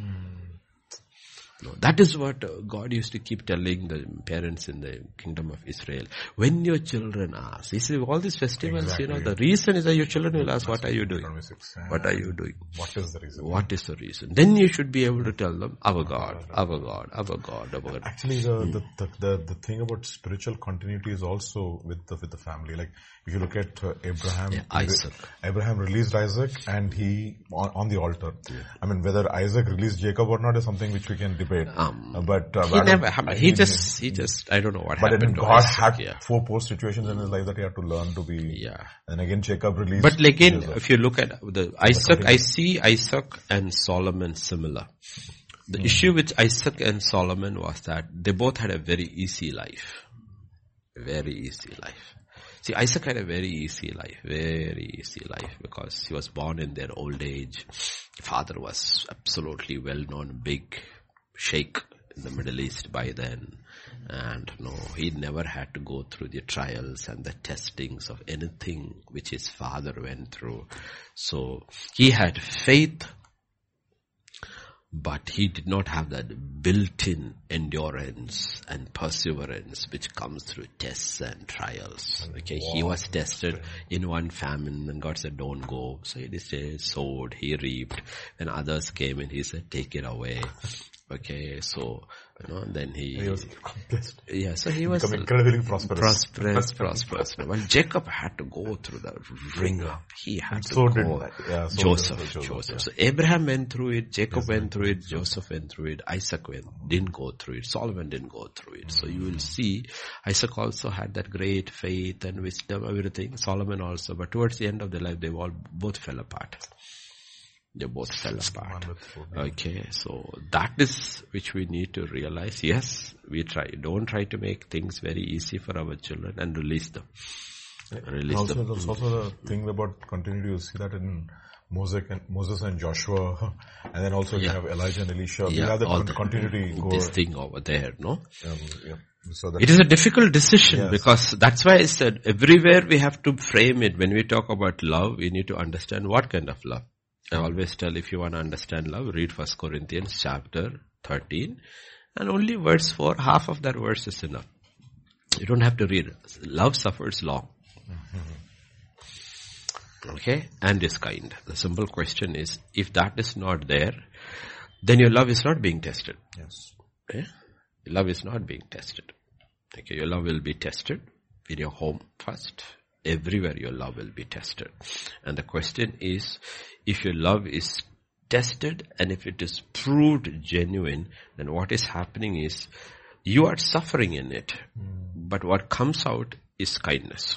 No, that is what God used to keep telling the parents in the kingdom of Israel. When your children ask, you see all these festivals, the reason is that your children will ask, what are you doing? What are you doing? What is the reason? What is the reason? Then you should be able to tell them, our God, our God, our God, our God. Actually, the thing about spiritual continuity is also with the family. Like, if you look at Abraham, Isaac. Abraham released Isaac and he, on the altar. I mean, whether Isaac released Jacob or not is something which we can debate. He just, I don't know what happened. But God had 4 post situations in his life that he had to learn to be. And again, Jacob released. But again, if you look at the Isaac, I see Isaac and Solomon similar. The issue with Isaac and Solomon was that they both had a very easy life. Very easy life. See, Isaac had a very easy life, because he was born in their old age. Father was absolutely well-known, big sheikh in the Middle East by then. And he never had to go through the trials and the testings of anything which his father went through. So he had faith, but he did not have that built-in endurance and perseverance which comes through tests and trials. Okay, he was tested in one famine and God said, don't go. So he sowed, he reaped. When others came in, he said, take it away. Okay, so, then he was blessed. Yeah, so he was become incredibly prosperous. Prosperous. Well, Jacob had to go through the ringer. He had to go. Joseph. So Abraham went through it, Jacob went through it, Joseph went through it, Isaac didn't go through it, Solomon didn't go through it. So you will see, Isaac also had that great faith and wisdom, everything. Solomon also, but towards the end of their life, they both fell apart. They both fell apart. One with food, yeah. Okay, so that is which we need to realize. Yes, don't try to make things very easy for our children and release them. There's also the thing about continuity. You see that in Moses and Joshua, and then also you have Elijah and Elisha. We have the continuity. This thing over there, no? So it is a difficult decision because that's why I said everywhere we have to frame it. When we talk about love, we need to understand what kind of love. I always tell, if you want to understand love, read 1 Corinthians chapter 13 and only verse 4, half of that verse is enough. You don't have to read it. Love suffers long. Okay, and is kind. The simple question is, if that is not there, then your love is not being tested. Yes. Okay? Your love is not being tested. Okay, your love will be tested in your home first. Everywhere your love will be tested. And the question is, if your love is tested and if it is proved genuine, then what is happening is you are suffering in it. But what comes out is kindness.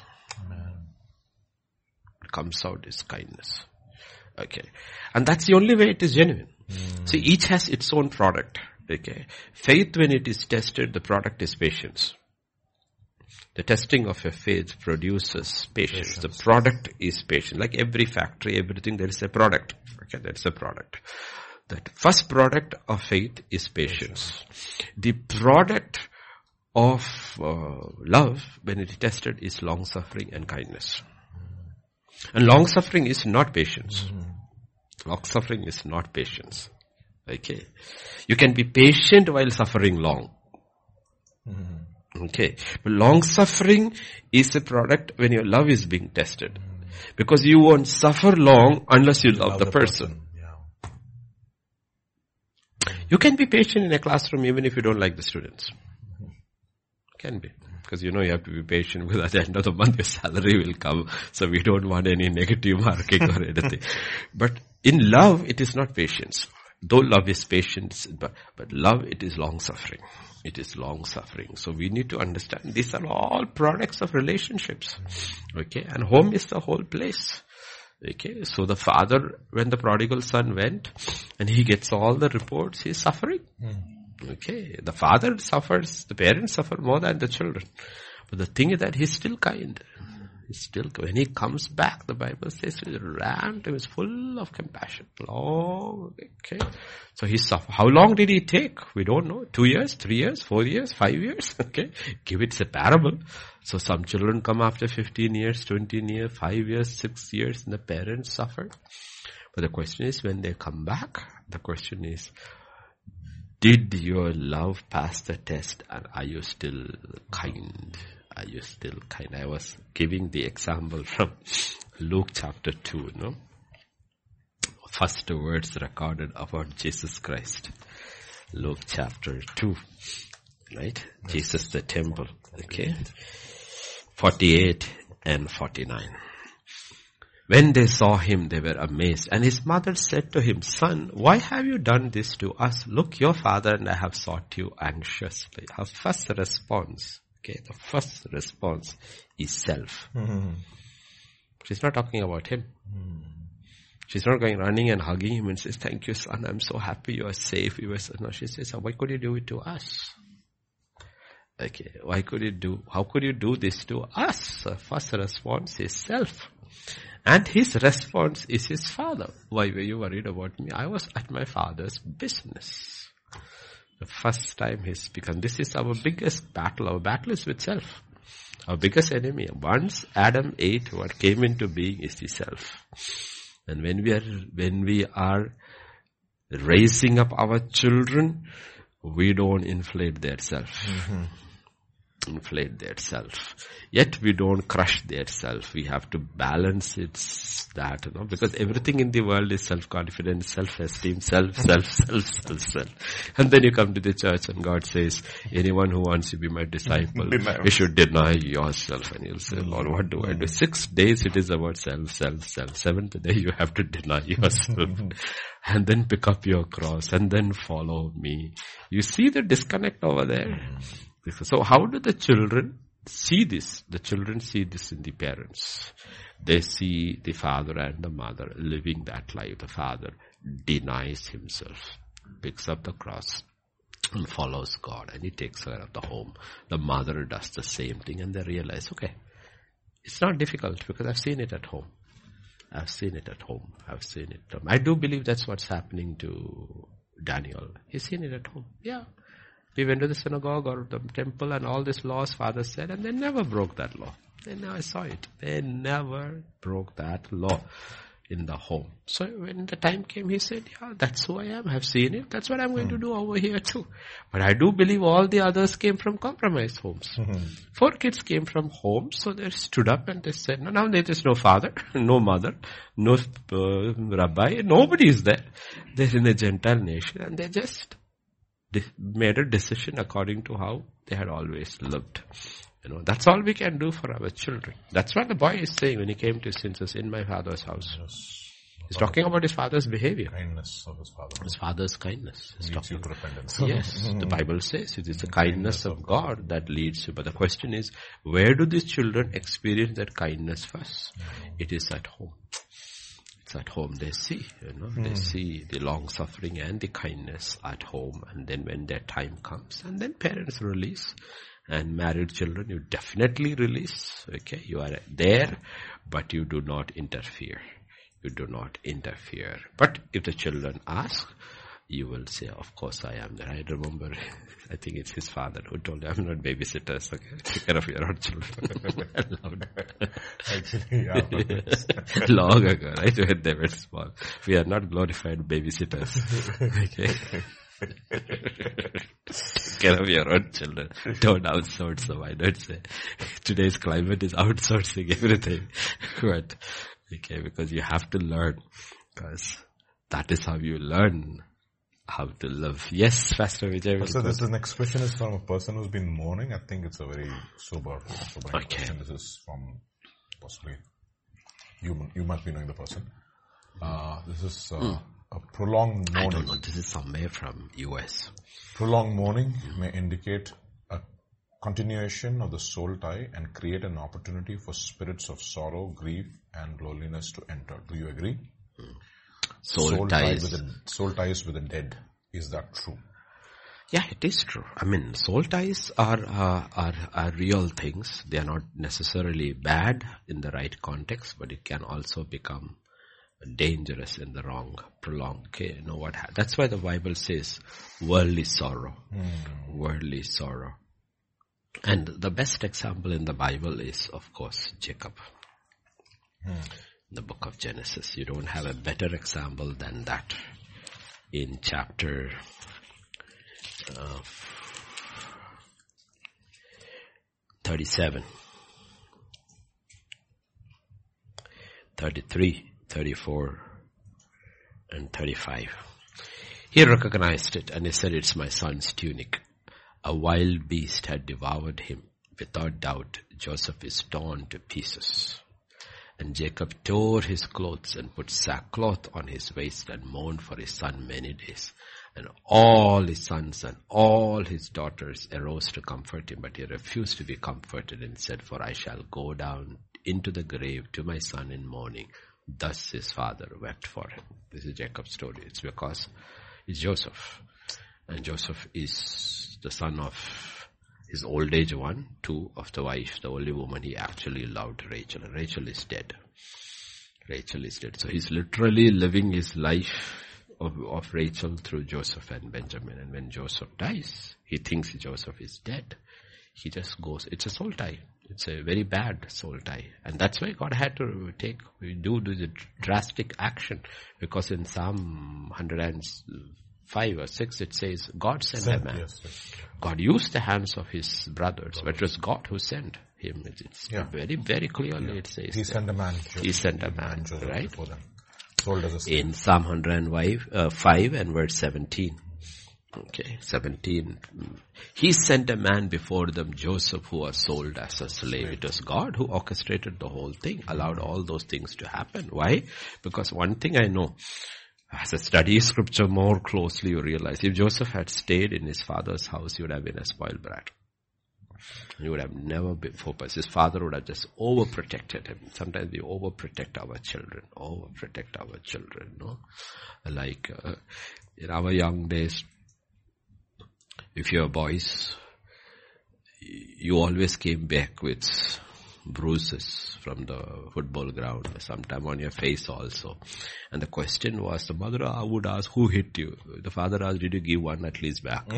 What comes out is kindness. Okay. And that's the only way it is genuine. See, each has its own product. Okay. Faith, when it is tested, the product is patience. The testing of a faith produces patience. The product is patience. Like every factory, everything, there is a product. Okay, that's a product. The first product of faith is patience. The product of love, when it is tested, is long-suffering and kindness. And long-suffering is not patience. Long-suffering is not patience. Okay. You can be patient while suffering long. Okay. But long-suffering is a product when your love is being tested. Because you won't suffer long unless you love the person. Yeah. You can be patient in a classroom even if you don't like the students. Can be. Because you have to be patient because at the end of the month your salary will come. So we don't want any negative marking or anything. But in love, it is not patience. Though love is patience, but love, it is long-suffering. It is long-suffering. So we need to understand these are all products of relationships. Okay. And home is the whole place. Okay. So the father, when the prodigal son went and he gets all the reports, he's suffering. Okay. The father suffers, the parents suffer more than the children. But the thing is that he's still kind. When he comes back, the Bible says he ran to him, is full of compassion. Long, okay. So he suffered. How long did he take? We don't know. 2 years, 3 years, 4 years, 5 years. Okay. Give it a parable. So some children come after 15 years, 20 years, 5 years, 6 years, and the parents suffered. But the question is, when they come back, the question is, did your love pass the test and are you still kind? Are you still kind? I was giving the example from Luke chapter 2, no? First words recorded about Jesus Christ. Luke chapter 2, right? Jesus the temple, okay? 48 and 49. When they saw him, they were amazed. And his mother said to him, "Son, why have you done this to us? Look, your father and I have sought you anxiously." Her first response, okay, the first response is self. She's not talking about him. She's not going running and hugging him and says, "Thank you, son, I'm so happy you are safe." No, she says, "Why could you do it to us?" Okay, how could you do this to us? Her first response is self. And his response is his father. "Why were you worried about me? I was at my father's business." The first time he's spoken. This is our biggest battle. Our battle is with self. Our biggest enemy. Once Adam ate, what came into being is the self. And when we are raising up our children, we don't inflate their self. Inflate their self. Yet we don't crush their self. We have to balance it, because everything in the world is self-confidence, self-esteem, self. And then you come to the church and God says, "Anyone who wants to be my disciple, you should deny yourself." And you'll say, "Lord, what do I do?" 6 days it is about self. 7th day you have to deny yourself. And then pick up your cross and then follow me. You see the disconnect over there? So how do the children see this? The children see this in the parents. They see the father and the mother living that life. The father denies himself, picks up the cross, and follows God, and he takes care of the home. The mother does the same thing, and they realize, okay, it's not difficult because I've seen it at home. I've seen it at home. I've seen it. I do believe that's what's happening to Daniel. He's seen it at home. Yeah. We went to the synagogue or the temple and all these laws father said, and they never broke that law. They never saw it. They never broke that law in the home. So when the time came, he said, yeah, that's who I am. I've seen it. That's what I'm going to do over here too. But I do believe all the others came from compromised homes. 4 kids came from homes, so they stood up and they said, no, now there is no father, no mother, no rabbi, nobody is there. They're in a Gentile nation, and they just made a decision according to how they had always lived. That's all we can do for our children. That's what the boy is saying when he came to his senses, in my father's house. Yes. He's talking about his father's behavior. Kindness of his father. His father's kindness. He's Leads you talking. to repentance. Yes, the Bible says it is the kindness of God that leads you. But the question is, where do these children experience that kindness first? It is at home. It's at home they see, they see the long suffering and the kindness at home. And then when their time comes, and then parents release. And married children, you definitely release. Okay, you are there, but you do not interfere. You do not interfere. But if the children ask, you will say, of course I am there. I remember, I think it's his father who told him, I'm not babysitters, okay? Take care of your own children. I loved it. Actually, yeah. Long ago, right? When they were small. We are not glorified babysitters. Okay. Take care of your own children. Don't outsource them. I don't say today's climate is outsourcing everything. But, okay, because you have to learn. Because that is how you learn how to live. Yes, Pastor Vijay. So this next question is from a person who's been mourning. I think it's a very sobering question. This is from possibly, you must be knowing the person. This is a prolonged mourning. I don't know. This is somewhere from US. Prolonged mourning may indicate a continuation of the soul tie and create an opportunity for spirits of sorrow, grief, and loneliness to enter. Do you agree? Soul ties. Soul ties with the dead. Is that true? Yeah, it is true. I mean, soul ties are real things. They are not necessarily bad in the right context, but it can also become dangerous in the wrong, prolonged. Okay, that's why the Bible says worldly sorrow. Worldly sorrow. And the best example in the Bible is, of course, Jacob. The book of Genesis. You don't have a better example than that. In chapter 37, 33, 34, and 35. He recognized it and he said, it's my son's tunic. A wild beast had devoured him. Without doubt, Joseph is torn to pieces. And Jacob tore his clothes and put sackcloth on his waist and mourned for his son many days. And all his sons and all his daughters arose to comfort him, but he refused to be comforted and said, for I shall go down into the grave to my son in mourning. Thus his father wept for him. This is Jacob's story. It's because it's Joseph. And Joseph is the son of his old age one, 2 of the wife, the only woman he actually loved, Rachel. And Rachel is dead. Rachel is dead. So he's literally living his life of Rachel through Joseph and Benjamin. And when Joseph dies, he thinks Joseph is dead. He just goes, it's a soul tie. It's a very bad soul tie. And that's why God had to do the drastic action. Because in Psalm 105 or 6 it says, God sent a man. Yes. God used the hands of his brothers, but it was God who sent him. It's very, very clearly it says. He sent a man. He sent a man, right? Sold as a slave. In Psalm 105 and verse 17. Okay, 17. He sent a man before them, Joseph, who was sold as a slave. It was God who orchestrated the whole thing, allowed all those things to happen. Why? Because one thing I know, as I study scripture more closely, you realize if Joseph had stayed in his father's house, he would have been a spoiled brat. He would have never been focused. His father would have just overprotected him. Sometimes we overprotect our children. No? Like in our young days, if you were boys, you always came back with bruises from the football ground, sometime on your face also. And the question was, the mother would ask, who hit you? The father asked, did you give one at least back?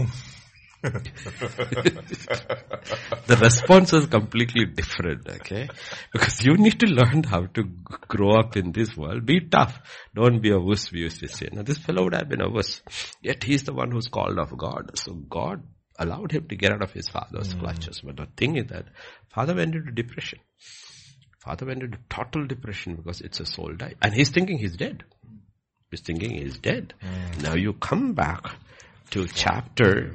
The response was completely different, okay? Because you need to learn how to grow up in this world. Be tough. Don't be a wuss, we used to say. Now this fellow would have been a wuss. Yet he's the one who's called of God. So God allowed him to get out of his father's clutches. But the thing is that father went into depression. Father went into total depression because it's a soul died. And he's thinking he's dead. Now you come back to chapter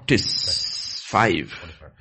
45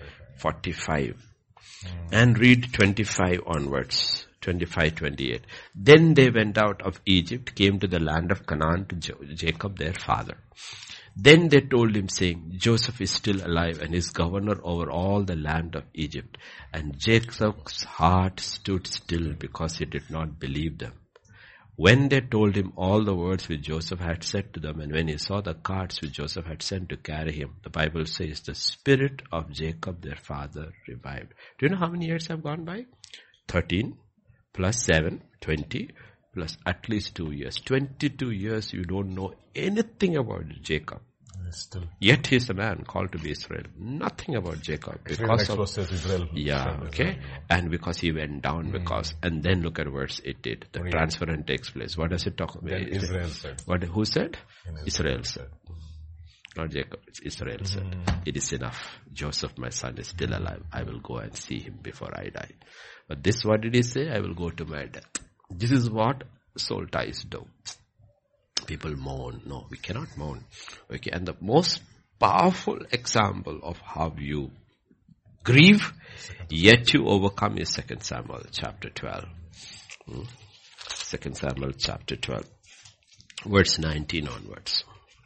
and read 25 onwards, 25, 28. Then they went out of Egypt, came to the land of Canaan to Jacob their father. Then they told him, saying, Joseph is still alive and is governor over all the land of Egypt. And Jacob's heart stood still because he did not believe them. When they told him all the words which Joseph had said to them, and when he saw the carts which Joseph had sent to carry him, the Bible says, the spirit of Jacob their father revived. Do you know how many years have gone by? 13 plus 7, 20 plus at least 2 years. 22 years you don't know anything about Jacob. Yet he is a man called to be Israel. Nothing about Jacob. Because of Israel. Yeah, okay. And because he went down, and then look at verse 8. The transference takes place. What does it talk about? Israel said. Who said? Israel said. Not Jacob, it's Israel said. It is enough. Joseph, my son, is still alive. I will go and see him before I die. But this, what did he say? I will go to my death. This is what soul ties do. People mourn. No, we cannot mourn. Okay, and the most powerful example of how you grieve, yet you overcome is 2 Samuel chapter 12. 2 Samuel chapter 12, verse 19 onwards.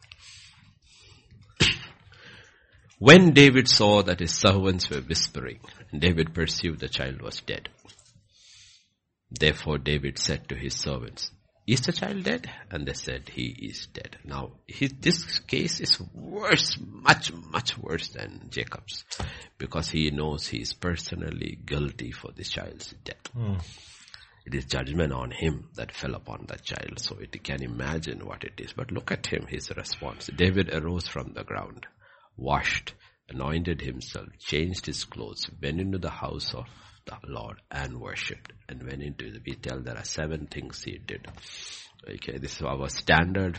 When David saw that his servants were whispering, David perceived the child was dead. Therefore David said to his servants, is the child dead? And they said, he is dead. Now, this case is worse, much, much worse than Jacob's. Because he knows he is personally guilty for this child's death. It is judgment on him that fell upon that child. So it can imagine what it is. But look at him, his response. David arose from the ground, washed, anointed himself, changed his clothes, went into the house of the Lord and worshipped, and went into it. We tell there are 7 things he did. Okay, this is our standard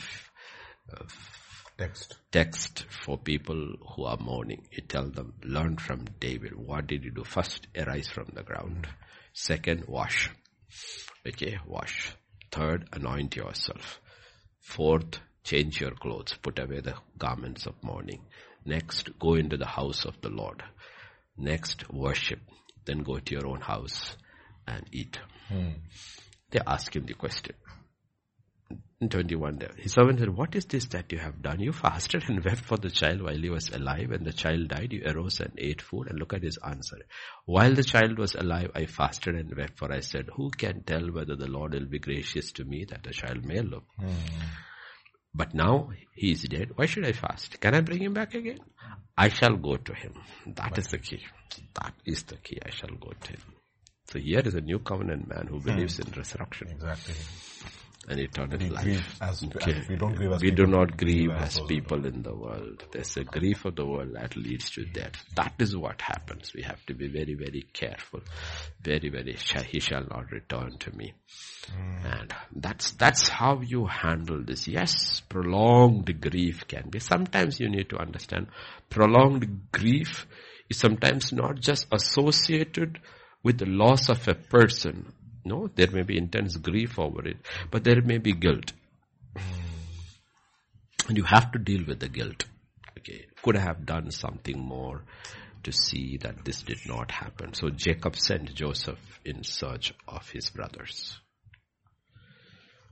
text for people who are mourning. It tells them, learn from David. What did he do? First, arise from the ground. Second, wash. Okay, wash. Third, anoint yourself. Fourth, change your clothes. Put away the garments of mourning. Next, go into the house of the Lord. Next, worship. Then go to your own house and eat. They ask him the question. In 21, his servant said, what is this that you have done? You fasted and wept for the child while he was alive. When the child died, you arose and ate food. And look at his answer. While the child was alive, I fasted and wept, for I said, who can tell whether the Lord will be gracious to me that the child may live? But now he is dead. Why should I fast? Can I bring him back again? I shall go to him. That is the key. That is the key. I shall go to him. So here is a new covenant man who believes in resurrection. Exactly. And eternal life. We do not grieve as people in the world. There's a grief of the world that leads to death. That is what happens. We have to be very, very careful. Very, very, he shall not return to me. And that's how you handle this. Yes, prolonged grief can be. Sometimes you need to understand prolonged grief is sometimes not just associated with the loss of a person. No, there may be intense grief over it, but there may be guilt. And you have to deal with the guilt. Okay, could I have done something more to see that this did not happen? So Jacob sent Joseph in search of his brothers.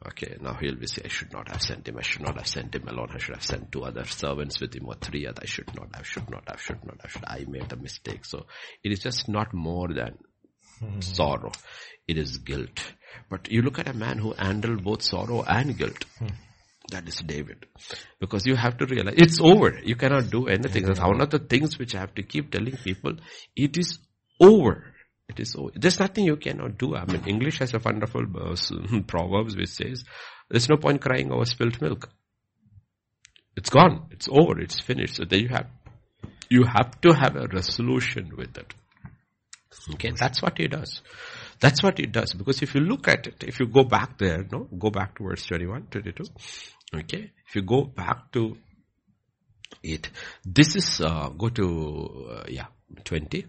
Okay, now he'll be saying, I should not have sent him. I should not have sent him alone. I should have sent 2 other servants with him or 3 other. I should not. I made a mistake. So it is just not more than sorrow. It is guilt. But you look at a man who handled both sorrow and guilt. That is David. Because you have to realize, it's over. You cannot do anything. That's one of the things which I have to keep telling people. It is over. It is over. There's nothing you cannot do. I mean, English has a wonderful proverbs which says, there's no point crying over spilt milk. It's gone. It's over. It's finished. So there you have to have a resolution with it. Okay, that's what he does. That's what he does. Because if you look at it, if you go back there, go back to verse 21, 22. Okay, if you go back to it, this is, go to, 20.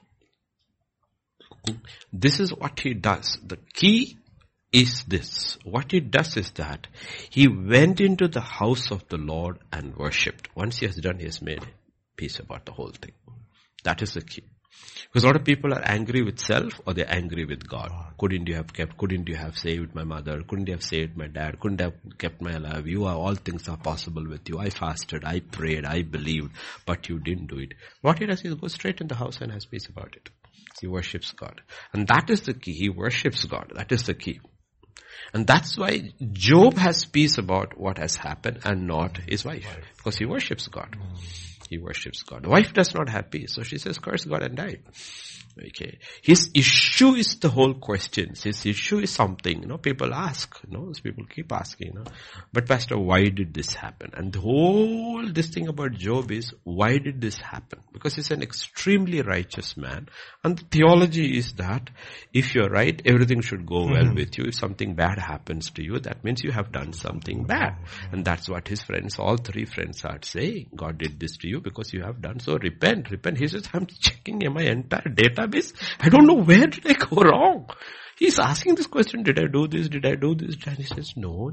This is what he does. The key is this. What he does is that he went into the house of the Lord and worshipped. Once he has done, he has made peace about the whole thing. That is the key. Because a lot of people are angry with self or they're angry with God. Couldn't you have saved my mother? Couldn't you have saved my dad? Couldn't have kept my alive? All things are possible with you. I fasted, I prayed, I believed, but you didn't do it. What he does is go straight in the house and has peace about it. He worships God. And that is the key. He worships God. That is the key. And that's why Job has peace about what has happened and not his wife. Because he worships God. He worships God. The wife does not have peace. So she says, curse God and die. Okay. His issue is the whole question. His issue is something, people ask, people keep asking, But Pastor, why did this happen? And the whole, this thing about Job is, why did this happen? Because he's an extremely righteous man. And the theology is that, if you're right, everything should go well with you. If something bad happens to you, that means you have done something bad. And that's what his friends, all 3 friends are saying. God did this to you because you have done so. Repent. He says, I'm checking my entire database. I don't know where did I go wrong. He's asking this question, did I do this? And he says, no.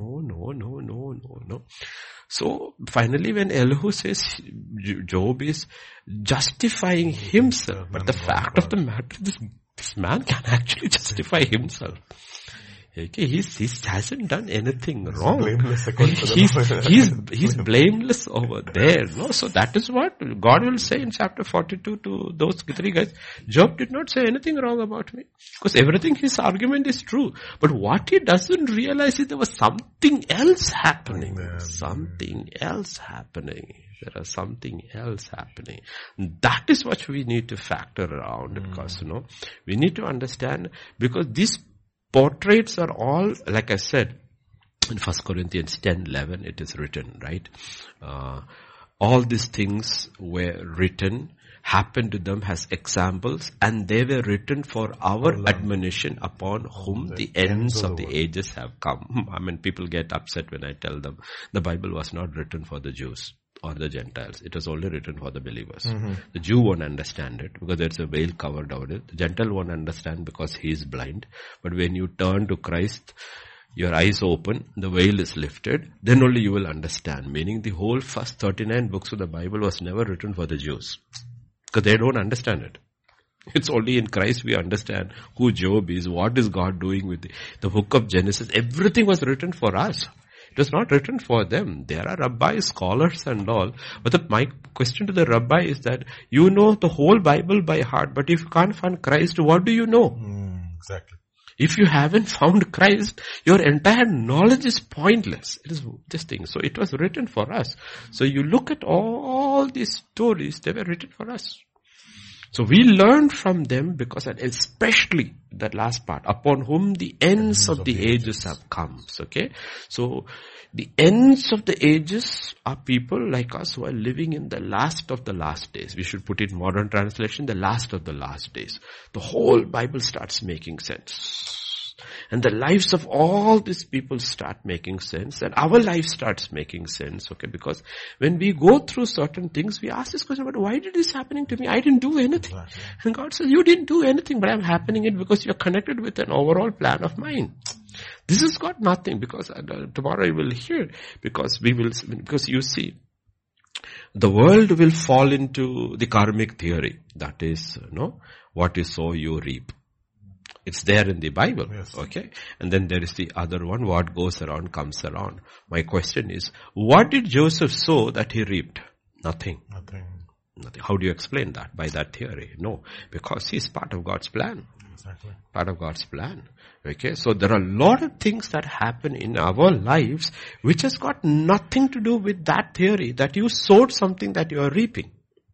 So finally when Elihu says Job is justifying himself, but the fact of the matter, this man can actually justify himself. Okay, he hasn't done anything wrong. He's blameless over there. So that is what God will say in chapter 42 to those 3 guys. Job did not say anything wrong about me. Because everything his argument is true. But what he doesn't realize is there was something else happening. There is something else happening. That is what we need to factor around. Because, we need to understand, because these portraits are all, like I said, in 1 Corinthians 10:11, it is written, right? All these things were written, happened to them as examples, and they were written for our admonition, upon whom the ends of the ages have come. I mean, people get upset when I tell them the Bible was not written for the Jews or the Gentiles. It was only written for the believers. The Jew won't understand it because there's a veil covered over it. The Gentile won't understand because he is blind. But when you turn to Christ, your eyes open, the veil is lifted, then only you will understand. Meaning the whole first 39 books of the Bible was never written for the Jews. Because they don't understand it. It's only in Christ we understand who Job is, what is God doing with the book of Genesis. Everything was written for us. It was not written for them. There are rabbis, scholars and all. But my question to the rabbi is that you know the whole Bible by heart, but if you can't find Christ, what do you know? Exactly. If you haven't found Christ, your entire knowledge is pointless. It is this thing. So it was written for us. So you look at all these stories, they were written for us. So we learn from them because, especially that last part, upon whom the ends of the ages have come. Okay. So the ends of the ages are people like us who are living in the last of the last days. We should put it in modern translation, the last of the last days. The whole Bible starts making sense. And the lives of all these people start making sense, and our life starts making sense, okay? Because when we go through certain things, we ask this question, but why did this happening to me? I didn't do anything. And God says, you didn't do anything, but I'm happening it because you're connected with an overall plan of mine. This has got nothing, because tomorrow you will hear, because you see, the world will fall into the karmic theory. That is, what you sow, you reap. It's there in the Bible. Yes. Okay. And then there is the other one, what goes around comes around. My question is, what did Joseph sow that he reaped? Nothing. Nothing. How do you explain that? By that theory? No. Because he's part of God's plan. Exactly. Part of God's plan. Okay. So there are a lot of things that happen in our lives which has got nothing to do with that theory that you sowed something that you are reaping.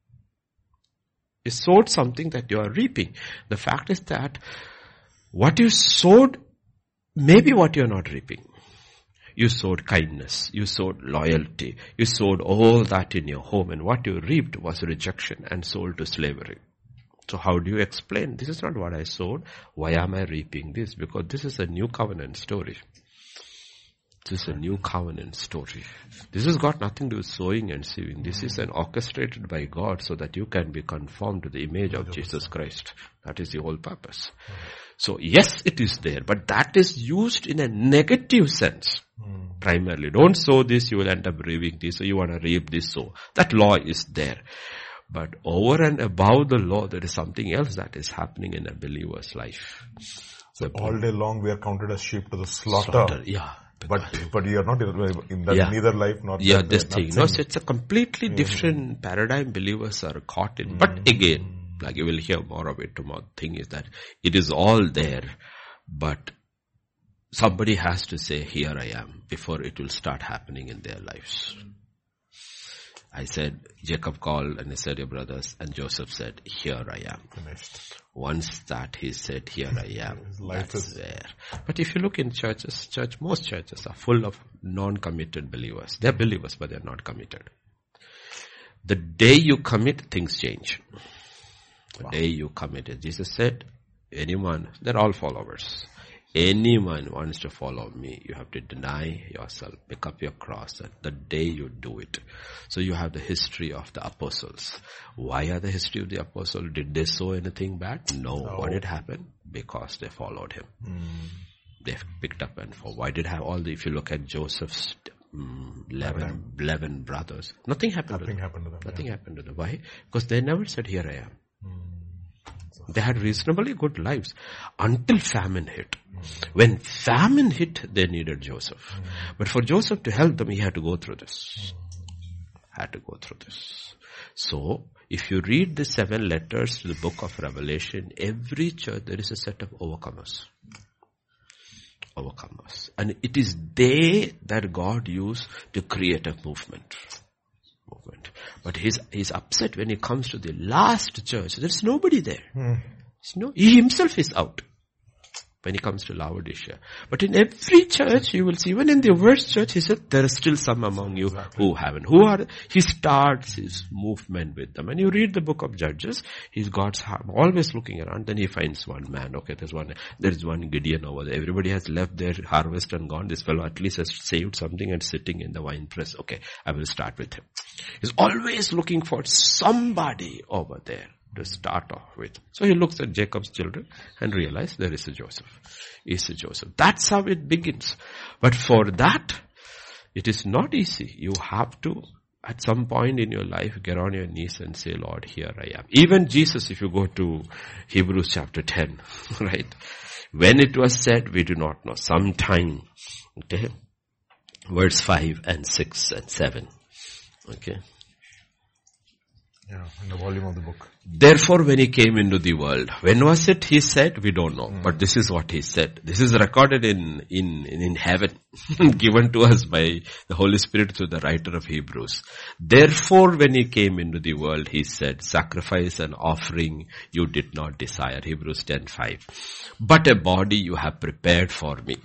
You sowed something that you are reaping. The fact is that what you sowed may be what you are not reaping. You sowed kindness. You sowed loyalty. You sowed all that in your home. And what you reaped was rejection and sold to slavery. So how do you explain? This is not what I sowed. Why am I reaping this? Because this is a new covenant story. This is a new covenant story. This has got nothing to do with sowing and sowing. This is an orchestrated by God so that you can be conformed to the image of Jesus Christ. That is the whole purpose. So yes, it is there, but that is used in a negative sense. Primarily. Don't sow this, you will end up reaping this, so you want to reap this, so. That law is there. But over and above the law, there is something else that is happening in a believer's life. So all day long we are counted as sheep to the slaughter. Yeah. But you are not in that neither life nor that. This thing. No, so it's a completely different paradigm believers are caught in. But again, like you will hear more of it tomorrow, thing is that it is all there, but somebody has to say, here I am, before it will start happening in their lives. I said, Jacob called and he said, your brothers, and Joseph said, here I am. Finished. Once that he said, here I am, that's there. But if you look in churches, most churches are full of non-committed believers. They're believers, but they're not committed. The day you commit, things change. The day you commit it. Jesus said, anyone, they're all followers. Anyone wants to follow me, you have to deny yourself, pick up your cross, and the day you do it. So you have the history of the apostles. Why are the history of the apostles? Did they sow anything bad? No. What did happen? Because they followed him. They picked up and followed. Why did have all the, if you look at Joseph's 11 brothers, nothing happened to them. Nothing happened to them. Why? Because they never said, here I am. They had reasonably good lives until famine hit. When famine hit, they needed Joseph. But for Joseph to help them, he had to go through this. So, if you read the 7 letters to the book of Revelation, every church, there is a set of overcomers. And it is they that God used to create a movement. But he's upset when he comes to the last church. There's nobody there. He himself is out when he comes to Laodicea. But in every church, you will see, even in the worst church, he said, there are still some among you who haven't. He starts his movement with them. And you read the book of Judges, he's God's always looking around, then he finds one man. Okay, there's one Gideon over there. Everybody has left their harvest and gone. This fellow at least has saved something and sitting in the wine press. Okay, I will start with him. He's always looking for somebody over there to start off with. So he looks at Jacob's children and realizes there is a Joseph. That's how it begins. But for that, it is not easy. You have to, at some point in your life, get on your knees and say, Lord, here I am. Even Jesus, if you go to Hebrews chapter 10, right? When it was said, we do not know. Sometime, okay? Verse 5 and 6 and 7. Okay? Yeah, in the volume of the book. Therefore, when he came into the world, when was it he said? We don't know. But this is what he said. This is recorded in heaven, given to us by the Holy Spirit through the writer of Hebrews. Therefore, when he came into the world, he said, sacrifice and offering you did not desire. Hebrews 10:5. But a body you have prepared for me.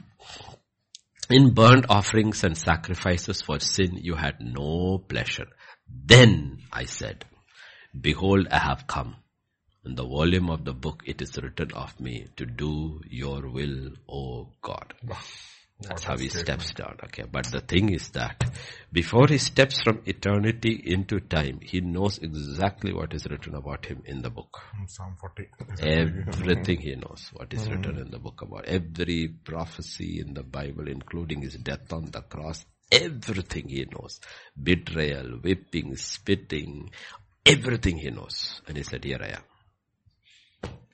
In burnt offerings and sacrifices for sin, you had no pleasure. Then I said, behold, I have come. In the volume of the book, it is written of me to do your will, O God. That's how he steps down. Okay, but the thing is that before he steps from eternity into time, he knows exactly what is written about him in the book. Psalm 40. Everything he knows what is written in the book about. Every prophecy in the Bible, including his death on the cross, everything he knows. Betrayal, whipping, spitting, everything he knows. And he said, here I am.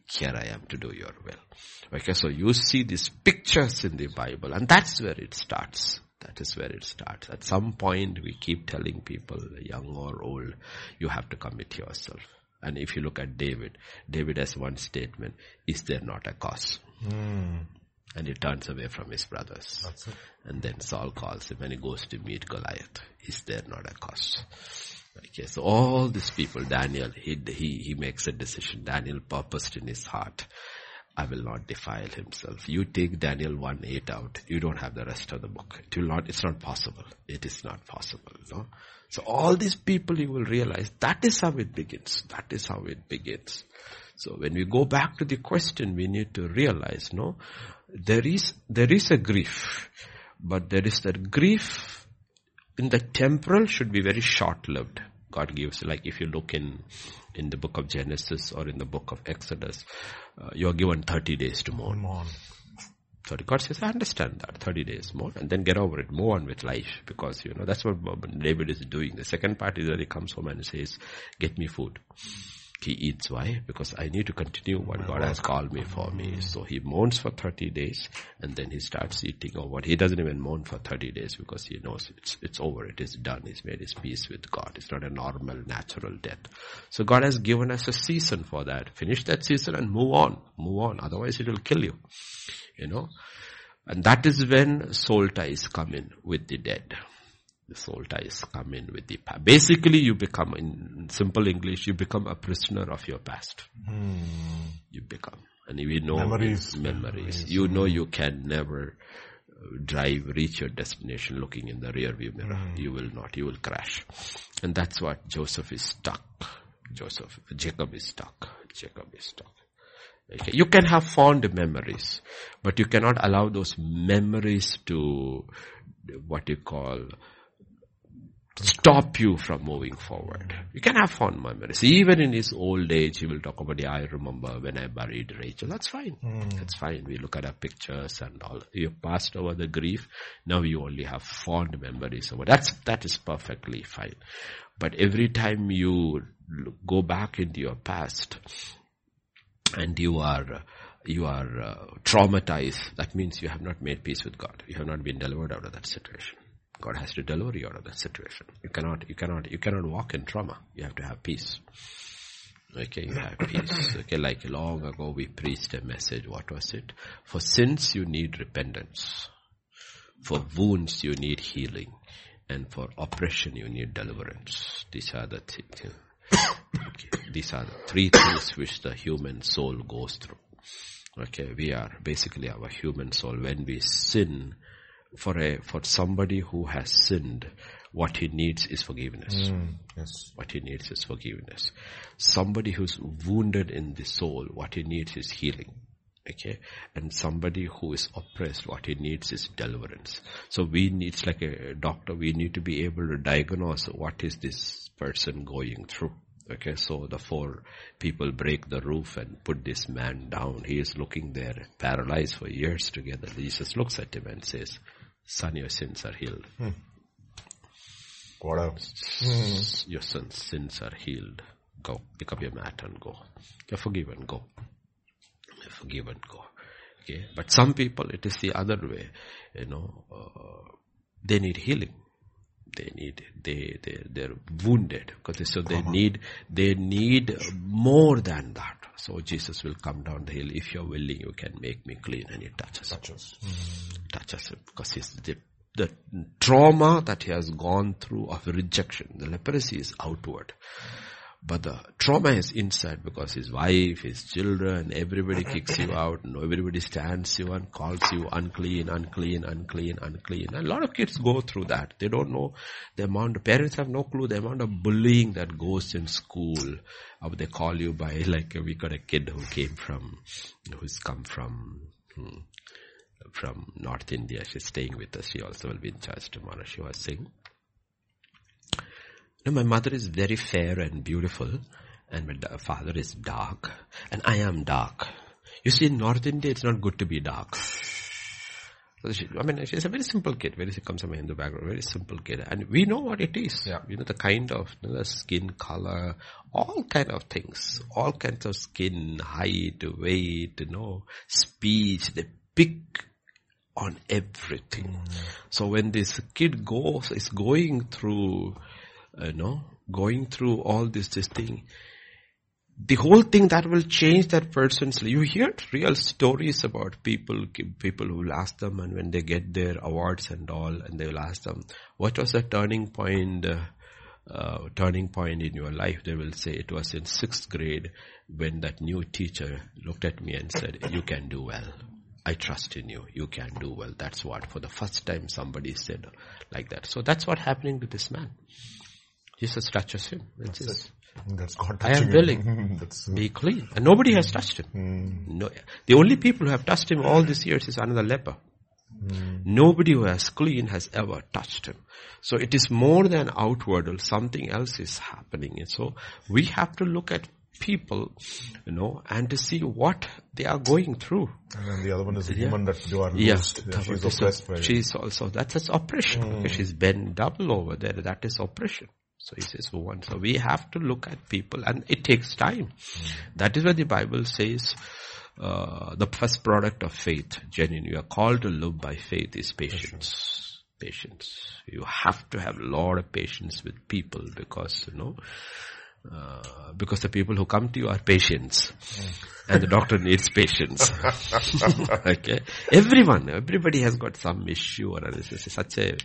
here I am to do your will. Okay, so you see these pictures in the Bible, and that's where it starts. That is where it starts. At some point, we keep telling people, young or old, you have to commit yourself. And if you look at David, David has one statement, is there not a cause? And he turns away from his brothers. That's it. And then Saul calls him and he goes to meet Goliath. Is there not a cause? Okay, so all these people, Daniel, he makes a decision. Daniel purposed in his heart, I will not defile himself. You take Daniel 1:8 out, you don't have the rest of the book. It's not possible. It is not possible, no? So all these people, you will realize that is how it begins. That is how it begins. So when we go back to the question, we need to realize, no, there is a grief, but there is that grief in the temporal should be very short-lived. God gives, like if you look in the book of Genesis or in the book of Exodus, you are given 30 days to mourn. So God says, I understand that, 30 days more, and then get over it, move on with life, because, that's what David is doing. The second part is that he comes home and says, get me food. He eats. Why? Because I need to continue what God has called me for me. So he mourns for 30 days and then he starts eating or what. He doesn't even mourn for 30 days because he knows it's over. It is done. He's made his peace with God. It's not a normal, natural death. So God has given us a season for that. Finish that season and move on. Move on. Otherwise it will kill you. And that is when soul ties come in with the dead. The soul ties come in with the past. Basically, you become, in simple English, you become a prisoner of your past. You become. And we know memories. You know you can never reach your destination looking in the rear view mirror. You will not. You will crash. And that's what Joseph is stuck. Jacob is stuck. Okay. You can have fond memories, but you cannot allow those memories to, what you call, stop you from moving forward. You can have fond memories. Even in his old age, he will talk about, I remember when I buried Rachel. That's fine. That's fine. We look at our pictures and all. You passed over the grief. Now you only have fond memories over. That is perfectly fine. But every time you go back into your past and you are traumatized, that means you have not made peace with God. You have not been delivered out of that situation. God has to deliver you out of that situation. You cannot walk in trauma. You have to have peace. Okay, you have peace. Okay, like long ago we preached a message. What was it? For sins you need repentance. For wounds you need healing. And for oppression you need deliverance. These are the things. Okay, these are the three things which the human soul goes through. Okay, we are basically our human soul. When we sin, for somebody who has sinned, what he needs is forgiveness. Yes. What he needs is forgiveness. Somebody who's wounded in the soul, what he needs is healing. Okay. And somebody who is oppressed, what he needs is deliverance. So it's like a doctor, we need to be able to diagnose what is this person going through. Okay, so the 4 people break the roof and put this man down. He is looking there, paralyzed for years together. Jesus looks at him and says, son, your sins are healed. What else? Your sins are healed. Go, pick up your mat and go. You're forgiven, go. You're forgiven, go. Okay, but some people, it is the other way. They need healing. They're wounded because they need more than that. So Jesus will come down the hill. If you're willing, you can make me clean. And he touches him because the trauma that he has gone through of rejection, the leprosy is outward. But the trauma is inside because his wife, his children, everybody kicks you out. And everybody stands you and calls you unclean. And a lot of kids go through that. They don't know the amount. Parents have no clue the amount of bullying that goes in school. They call you by, like, we got a kid who's come from North India. She's staying with us. She also will be in church tomorrow. She was saying, my mother is very fair and beautiful, and my father is dark, and I am dark. You see, in North India, it's not good to be dark. She's a very simple kid. Comes from a Hindu background, very simple kid. And we know what it is. Yeah. The kind of the skin color, all kind of things, all kinds of skin, height, weight, speech. They pick on everything. So when this kid is going through all this thing, the whole thing that will change that person's life. You hear real stories about people who will ask them, and when they get their awards and all, and they will ask them, what was the turning point in your life? They will say, it was in 6th grade when that new teacher looked at me and said, you can do well. I trust in you. You can do well. That's what, for the first time somebody said like that. So that's what happening to this man. Jesus touches him. That's God touching I am willing. Be clean. And nobody has touched him. No, the only people who have touched him all these years is another leper. Nobody who has clean has ever touched him. So it is more than outward. Something else is happening. And so we have to look at people, and to see what they are going through. And then the other one is the woman that you are loosed. Yeah, she's oppressed by. She's also, that's oppression. Okay, she's bent double over there. That is oppression. So he says, one. So we have to look at people, and it takes time. That is what the Bible says. The first product of faith, genuine. You are called to live by faith is patience. Patience. You have to have a lot of patience with people because, because the people who come to you are patients. And the doctor needs patience. Okay. Everybody has got some issue or this is such a,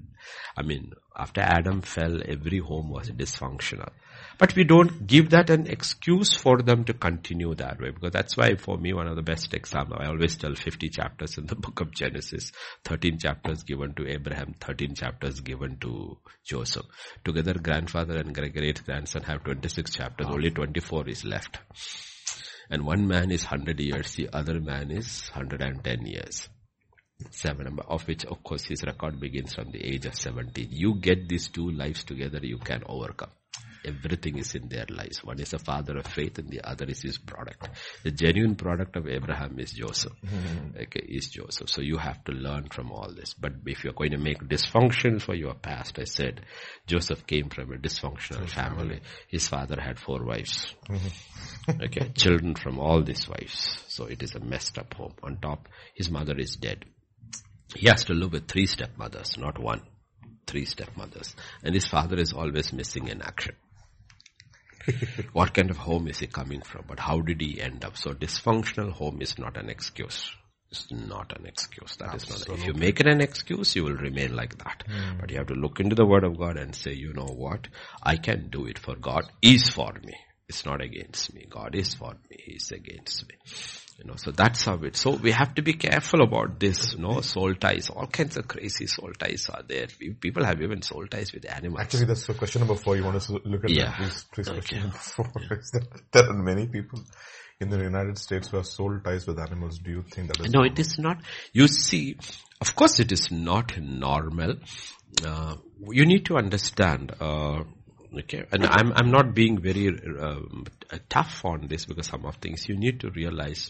after Adam fell, every home was dysfunctional. But we don't give that an excuse for them to continue that way, because that's why for me one of the best examples, I always tell 50 chapters in the book of Genesis, 13 chapters given to Abraham, 13 chapters given to Joseph. Together grandfather and great grandson have 26 chapters, only 24 is left. And one man is 100 years, the other man is 110 years. 7, of which of course his record begins from the age of 17. You get these two lives together, you can overcome. Everything is in their lives. One is a father of faith and the other is his product. The genuine product of Abraham is Joseph. Okay, is Joseph. So you have to learn from all this. But if you're going to make dysfunction for your past, I said, Joseph came from a dysfunctional family. His father had 4 wives. Okay, children from all these wives. So it is a messed up home. On top, his mother is dead. He has to live with 3 stepmothers, not 1. 3 stepmothers. And his father is always missing in action. What kind of home is he coming from? But how did he end up? So dysfunctional home is not an excuse. It's not an excuse. That is not. If you make it an excuse, you will remain like that. But you have to look into the Word of God and say, you know what? I can do it, for God is for me. It's not against me. God is for me. He is against me. So that's how it. So we have to be careful about this, soul ties. All kinds of crazy soul ties are there. People have even soul ties with animals. Actually, that's question number 4. You want us to look at please question number 4. There are many people in the United States who have soul ties with animals. Do you think that is normal? No, it is not. You see, of course it is not normal. You need to understand, okay, and I'm not being very tough on this, because some of things you need to realize.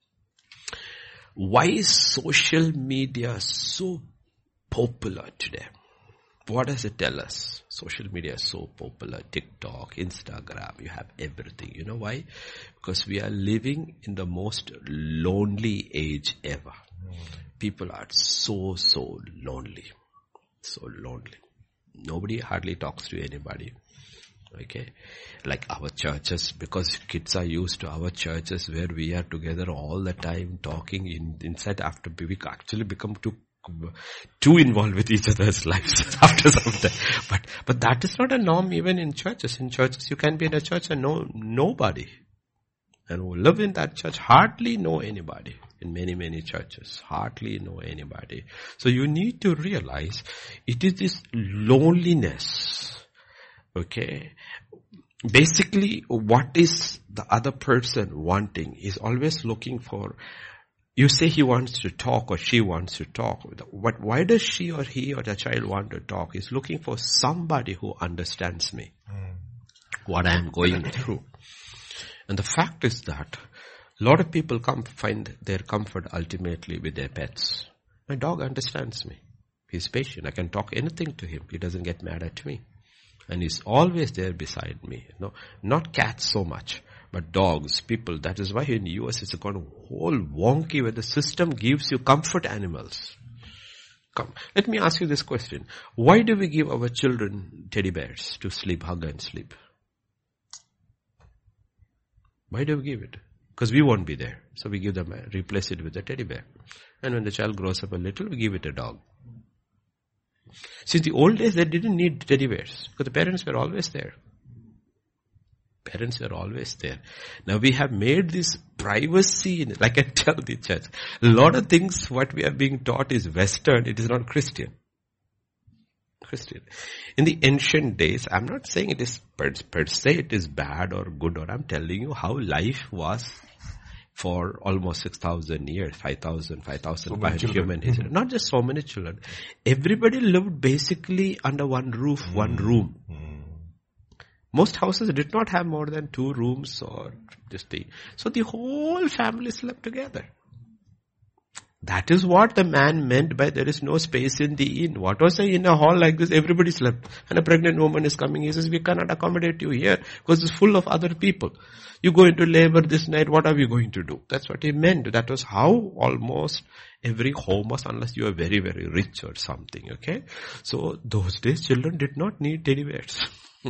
Why is social media so popular today? What does it tell us? Social media is so popular. TikTok, Instagram, you have everything. You know why? Because we are living in the most lonely age ever. People are so lonely. So lonely. Nobody hardly talks to anybody. Okay, like our churches, because kids are used to our churches where we are together all the time talking inside. After we actually become too involved with each other's lives after some time. But that is not a norm even in churches. In churches, you can be in a church and know nobody, and who live in that church hardly know anybody. In many churches, hardly know anybody. So you need to realize it is this loneliness. Okay. Basically, what is the other person wanting? Is always looking for, you say he wants to talk or she wants to talk. But why does she or he or the child want to talk? He's looking for somebody who understands me. What I am going through. And the fact is that a lot of people find their comfort ultimately with their pets. My dog understands me. He's patient. I can talk anything to him. He doesn't get mad at me. And he's always there beside me. No, not cats so much, but dogs, people. That is why in the US it's gone whole wonky where the system gives you comfort animals. Come, let me ask you this question. Why do we give our children teddy bears to sleep, hug and sleep? Why do we give it? Because we won't be there. So we give them, replace it with a teddy bear. And when the child grows up a little, we give it a dog. Since the old days, they didn't need teddy bears because the parents were always there. Parents were always there. Now we have made this privacy, like I tell the church, a lot of things what we are being taught is Western, it is not Christian. Christian. In the ancient days, I'm not saying it is per se it is bad or good, or I'm telling you how life was for almost 6,000 years, 5,500 human history. Not just so many children. Everybody lived basically under one roof, one room. Most houses did not have more than 2 rooms or just 3. So the whole family slept together. That is what the man meant by there is no space in the inn. What was in a hall like this? Everybody slept. And a pregnant woman is coming. He says, we cannot accommodate you here because it's full of other people. You go into labor this night, what are we going to do? That's what he meant. That was how almost every home was, unless you are very, very rich or something, okay? So those days children did not need teddy bears.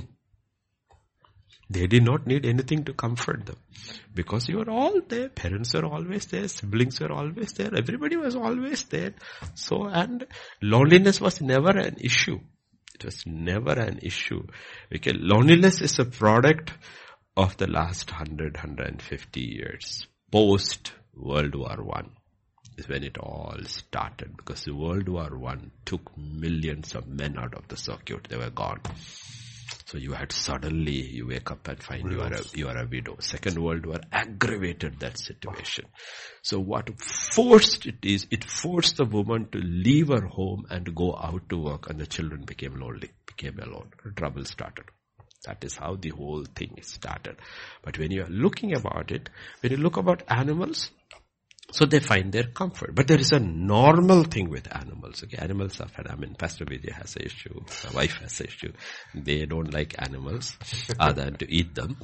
They did not need anything to comfort them. Because you were all there. Parents were always there. Siblings were always there. Everybody was always there. So, and loneliness was never an issue. It was never an issue. Okay, loneliness is a product of the last 150 years. Post World War I is when it all started. Because the World War I took millions of men out of the circuit. They were gone. So you had suddenly, you wake up and find you are a widow. Second World War aggravated that situation. So what forced it is, it forced the woman to leave her home and go out to work, and the children became lonely, became alone. Trouble started. That is how the whole thing started. But when you are looking about it, when you look about animals, so they find their comfort. But there is a normal thing with animals. Okay, animals suffer. I mean, Pastor Vijay has an issue. My wife has an issue. They don't like animals other than to eat them.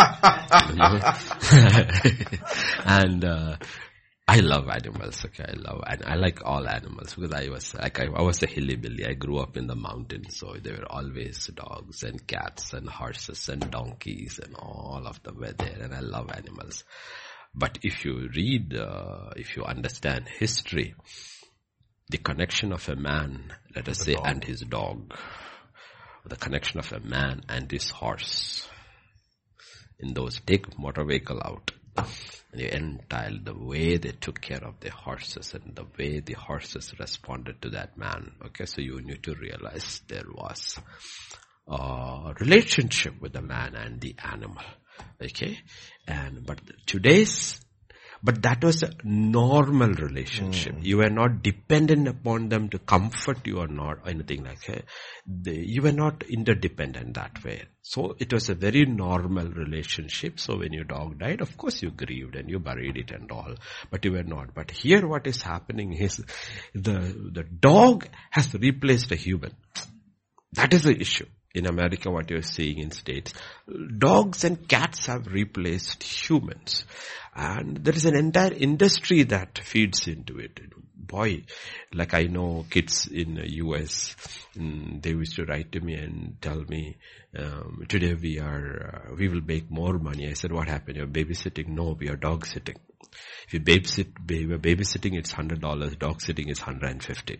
And I love animals. Okay, I like all animals because I was a hillbilly. I grew up in the mountains, so there were always dogs and cats and horses and donkeys, and all of them were there. And I love animals. But if you read, if you understand history, the connection of a man, let us say, and his dog, the connection of a man and his horse, in those, take motor vehicle out, the way they took care of the horses and the way the horses responded to that man. Okay, so you need to realize there was a relationship with the man and the animal. Okay, but that was a normal relationship. You were not dependent upon them to comfort you or not, or anything like that. You were not interdependent that way. So it was a very normal relationship. So when your dog died, of course you grieved and you buried it and all, but you were not. But here what is happening is the dog has replaced a human. That is the issue. In America, what you're seeing in States, dogs and cats have replaced humans. And there is an entire industry that feeds into it. Boy, like I know kids in the US, they used to write to me and tell me, today we will make more money. I said, what happened? You're babysitting? No, we are dog sitting. If you were babysitting, it's $100. Dog sitting is $150.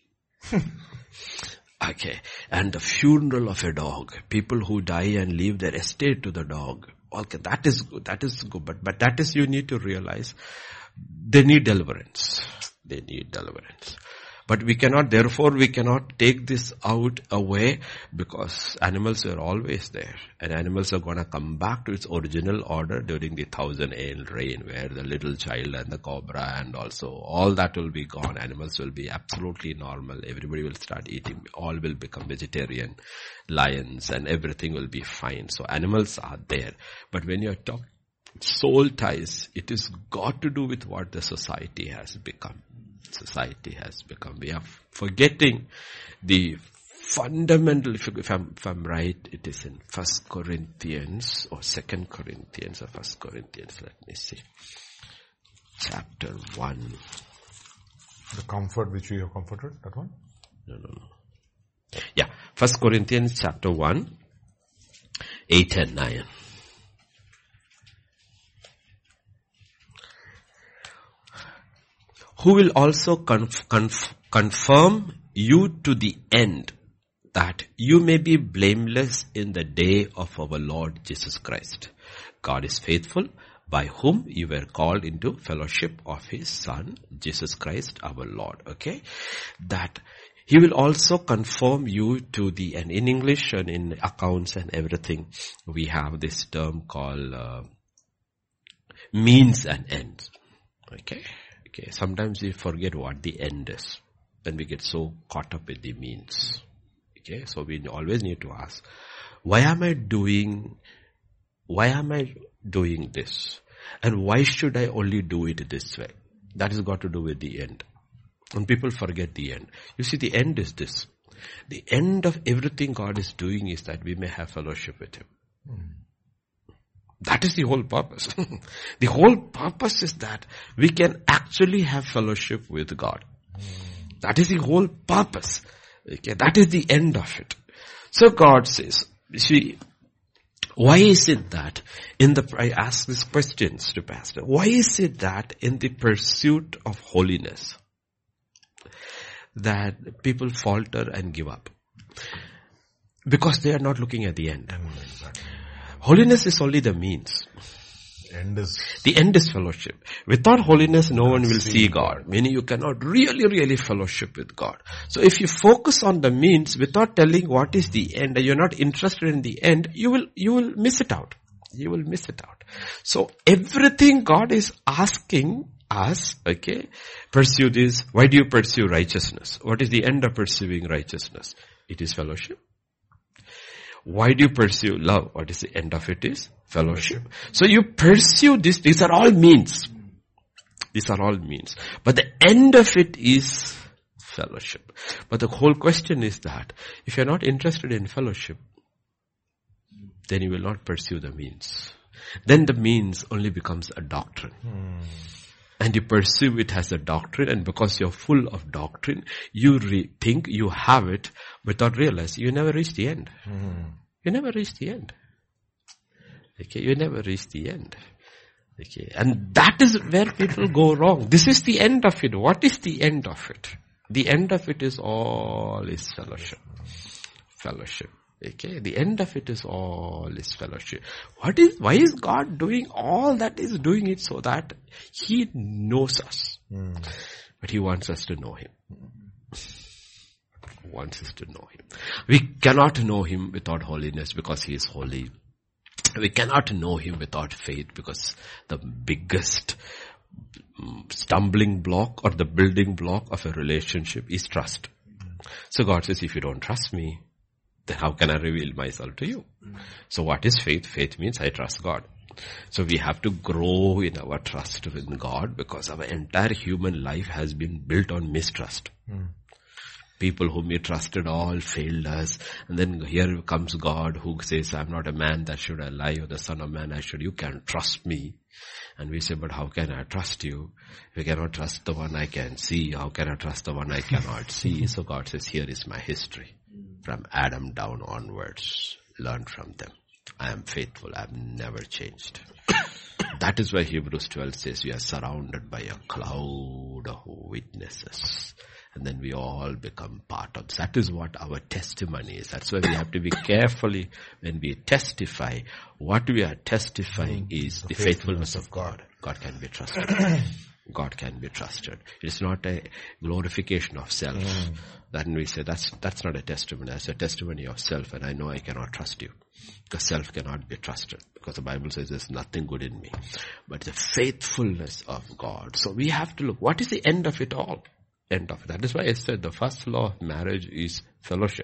Okay, and the funeral of a dog, people who die and leave their estate to the dog. Okay, that is good, but that is, you need to realize, they need deliverance. They need deliverance. But we cannot take this out away, because animals are always there. And animals are going to come back to its original order during the 1,000-year reign, where the little child and the cobra and also all that will be gone. Animals will be absolutely normal. Everybody will start eating. All will become vegetarian. Lions and everything will be fine. So animals are there. But when you're talking soul ties, it is got to do with what the society has become. society has become. We are forgetting the fundamental, if I'm right, it is in 1 Corinthians or 2 Corinthians or 1 Corinthians, let me see. Chapter 1. The comfort which we have comforted, that one? No. Yeah, 1 Corinthians chapter 1, 8 and 9. Who will also confirm you to the end, that you may be blameless in the day of our Lord Jesus Christ. God is faithful, by whom you were called into fellowship of His Son, Jesus Christ our Lord. Okay? That He will also confirm you to the end. In English and in accounts and everything, we have this term called means and ends. Okay? Sometimes we forget what the end is. Then we get so caught up with the means. Okay? So we always need to ask, why am I doing this? And why should I only do it this way? That has got to do with the end. And people forget the end. You see, the end is this. The end of everything God is doing is that we may have fellowship with Him. That is the whole purpose. The whole purpose is that we can actually have fellowship with God. That is the whole purpose. Okay, that is the end of it. So God says, see, why is it that I ask these questions to Pastor, why is it that in the pursuit of holiness, that people falter and give up? Because they are not looking at the end. Holiness is only the means. The end is fellowship. Without holiness, no one will see God. Meaning you cannot really fellowship with God. So if you focus on the means without telling what is the end, and you're not interested in the end, you will miss it out. You will miss it out. So everything God is asking us, pursue this. Why do you pursue righteousness? What is the end of pursuing righteousness? It is fellowship. Why do you pursue love? What is the end of it is fellowship. So you pursue this. These are all means. These are all means. But the end of it is fellowship. But the whole question is that if you're not interested in fellowship, then you will not pursue the means. Then the means only becomes a doctrine. And you pursue it as a doctrine, and because you're full of doctrine, you think you have it without realizing you never reach the end. You never reach the end. You never reach the end. And that is where people go wrong. This is the end of it. What is the end of it? The end of it is all is fellowship. Fellowship. The end of it is all is fellowship. Why is God doing all that is doing it? So that He knows us. But He wants us to know Him. Wants us to know Him. We cannot know Him without holiness because He is holy. We cannot know Him without faith because the biggest stumbling block or the building block of a relationship is trust. So God says, if you don't trust me, then how can I reveal myself to you? So what is faith? Faith means I trust God. So we have to grow in our trust with God because our entire human life has been built on mistrust. People whom we trusted all failed us. And then here comes God who says, I'm not a man that should I lie, or the son of man you can trust me. And we say, but how can I trust you? If I cannot trust the one I can see, how can I trust the one I cannot see? So God says, here is my history. From Adam down onwards, learn from them. I am faithful. I have never changed. That is why Hebrews 12 says we are surrounded by a cloud of witnesses. And then we all become part of. That is what our testimony is. That's why we have to be carefully when we testify. What we are testifying is the faithfulness of God. God can be trusted. God can be trusted. It's not a glorification of self. Then we say that's not a testimony. That's a testimony of self, and I know I cannot trust you. Because self cannot be trusted. Because the Bible says there's nothing good in me. But the faithfulness of God. So we have to look, what is the end of it all? End of it. That is why I said the first law of marriage is fellowship.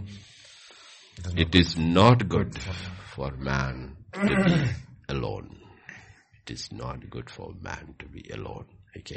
It is not good for man to be alone. It is not good for man to be alone.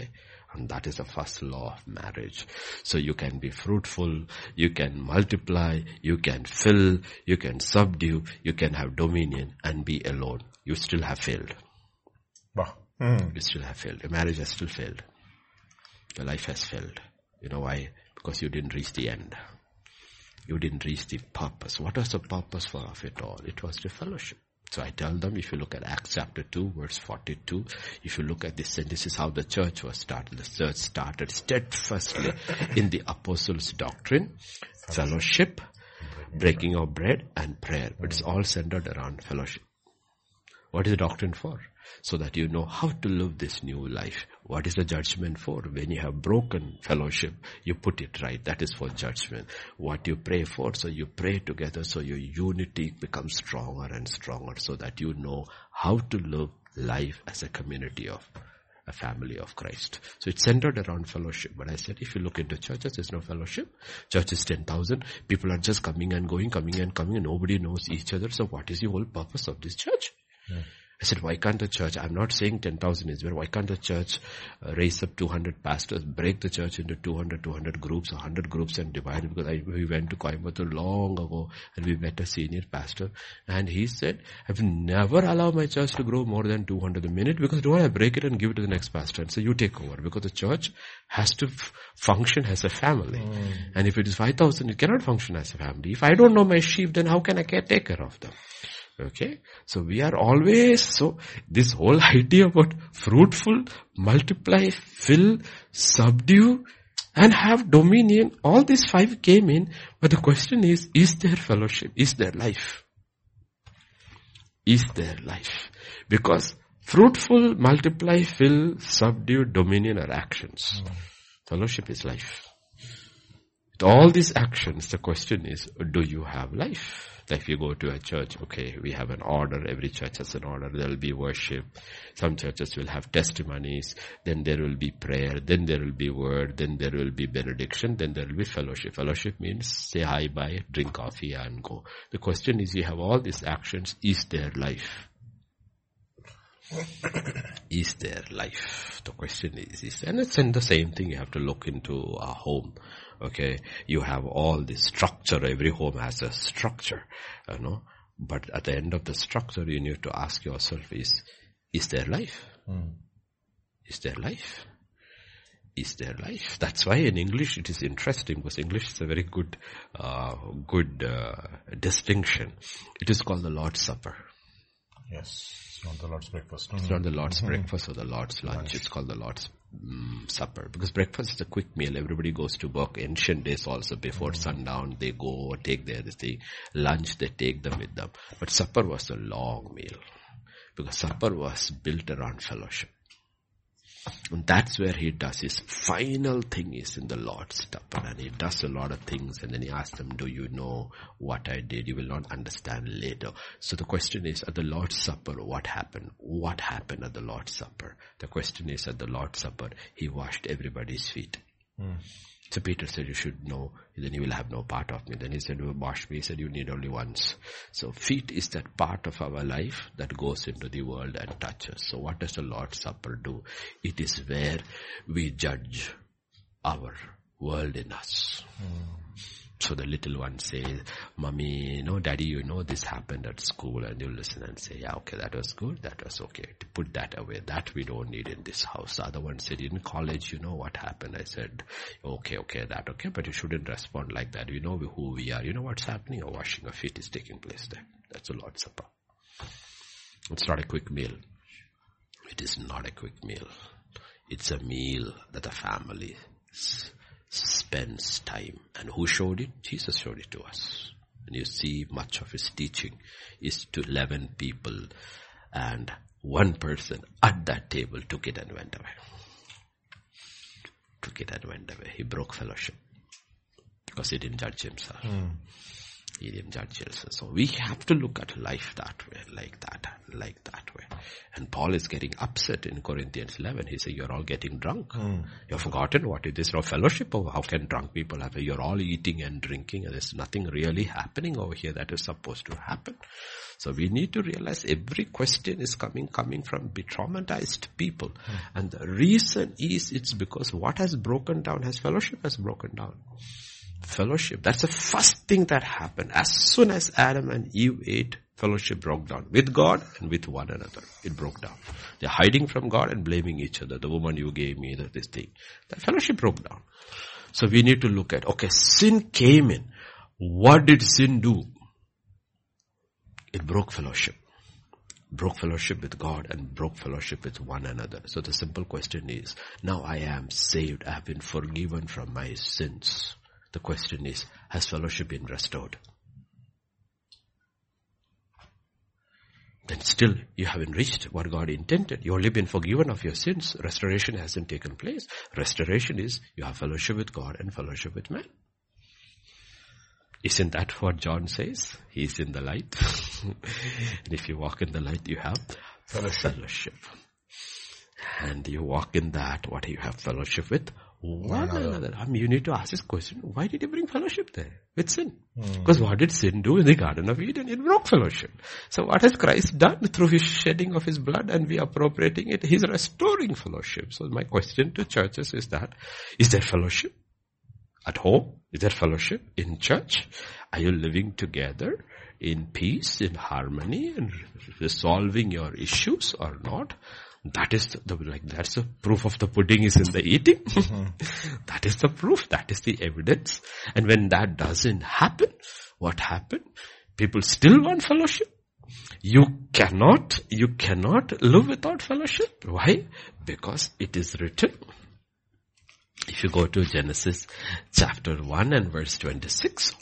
And that is the first law of marriage. So you can be fruitful, you can multiply, you can fill, you can subdue, you can have dominion and be alone. You still have failed. You still have failed. Your marriage has still failed. Your life has failed. You know why? Because you didn't reach the end. You didn't reach the purpose. What was the purpose of it all? It was the fellowship. So I tell them, if you look at Acts chapter 2, verse 42, if you look at this, and this is how the church was started. The church started steadfastly in the apostles' doctrine, fellowship, breaking of bread, and prayer. But it's all centered around fellowship. What is the doctrine for? So that you know how to live this new life. What is the judgment for? When you have broken fellowship, you put it right. That is for judgment. What you pray for, so you pray together so your unity becomes stronger and stronger so that you know how to live life as a community of a family of Christ. So it's centered around fellowship. But I said, if you look into churches, there's no fellowship. Church is 10,000. People are just coming and going, and nobody knows each other. So what is the whole purpose of this church? I said, why can't the church, I'm not saying 10,000 is where, why can't the church raise up 200 pastors, break the church into 200 groups, 100 groups and divide it? Because we went to Coimbatore long ago and we met a senior pastor and he said, I've never allowed my church to grow more than 200 a minute because don't I break it and give it to the next pastor and say, you take over, because the church has to function as a family. And if it is 5,000, it cannot function as a family. If I don't know my sheep, then how can I take care of them? Okay, so we are always, so this whole idea about fruitful, multiply, fill, subdue, and have dominion, all these 5 came in, but the question is there fellowship? Is there life? Is there life? Because fruitful, multiply, fill, subdue, dominion are actions. Fellowship is life. With all these actions, the question is, do you have life? If you go to a church, okay, we have an order. Every church has an order. There will be worship. Some churches will have testimonies. Then there will be prayer. Then there will be word. Then there will be benediction. Then there will be fellowship. Fellowship means say hi, bye, drink coffee and go. The question is, you have all these actions. Is there life? Is there life? The question is, and it's in the same thing. You have to look into a home. Okay, you have all this structure. Every home has a structure, But at the end of the structure, you need to ask yourself: Is there life? Is there life? Is there life? That's why in English it is interesting, because English is a very good distinction. It is called the Lord's Supper. Yes, it's not the Lord's breakfast. It's not the Lord's breakfast or the Lord's lunch. It's called the Lord's supper. Because breakfast is a quick meal. Everybody goes to work. Ancient days also, before sundown, they go take their lunch, they take them with them. But supper was a long meal. Because supper was built around fellowship. And that's where he does his final thing is in the Lord's Supper. And he does a lot of things. And then he asks them, do you know what I did? You will not understand later. So the question is, at the Lord's Supper, what happened? What happened at the Lord's Supper? The question is, at the Lord's Supper, he washed everybody's feet. So Peter said, you should know, then you will have no part of me. Then he said, wash me. He said, you need only once. So feet is that part of our life that goes into the world and touches. So what does the Lord's Supper do? It is where we judge our world in us. So the little one says, Mommy, Daddy, this happened at school. And you listen and say, yeah, okay, that was good. That was okay. To put that away. That we don't need in this house. The other one said, in college, what happened? I said, okay, that okay. But you shouldn't respond like that. You know who we are. You know what's happening? A washing of feet is taking place there. That's the Lord's Supper. It's not a quick meal. It is not a quick meal. It's a meal that a family spends time. And who showed it? Jesus showed it to us. And you see much of his teaching is to 11 people, and one person at that table took it and went away. Took it and went away. He broke fellowship because he didn't judge himself. He didn't judge also. So we have to look at life that way, like that way. And Paul is getting upset in Corinthians 11. He says, you're all getting drunk. You've forgotten what it is, no fellowship. Or how can drunk people have it? You're all eating and drinking, and there's nothing really happening over here that is supposed to happen. So we need to realize every question is coming from traumatized people. And the reason is, it's because what has broken down fellowship has broken down. Fellowship, that's the first thing that happened. As soon as Adam and Eve ate, fellowship broke down with God and with one another. It broke down. They're hiding from God and blaming each other. The woman you gave me, this thing. That fellowship broke down. So we need to look at, okay, sin came in. What did sin do? It broke fellowship. Broke fellowship with God and broke fellowship with one another. So the simple question is, now I am saved. I have been forgiven from my sins. The question is, has fellowship been restored? Then still you haven't reached what God intended. You've only been forgiven of your sins. Restoration hasn't taken place. Restoration is you have fellowship with God and fellowship with man. Isn't that what John says? He is in the light. And if you walk in the light, you have fellowship. And you walk in that, what you have fellowship with? One another. You need to ask this question, why did he bring fellowship there with sin? Because what did sin do in the Garden of Eden? It broke fellowship. So what has Christ done through his shedding of his blood and we appropriating it? He's restoring fellowship. So my question to churches is that, is there fellowship at home? Is there fellowship in church? Are you living together in peace, in harmony, and resolving your issues or not? That is that's the proof of the pudding is in the eating. That is the proof. That is the evidence. And when that doesn't happen, what happened? People still want fellowship. You cannot live without fellowship. Why? Because it is written. If you go to Genesis chapter 1 and verse 26.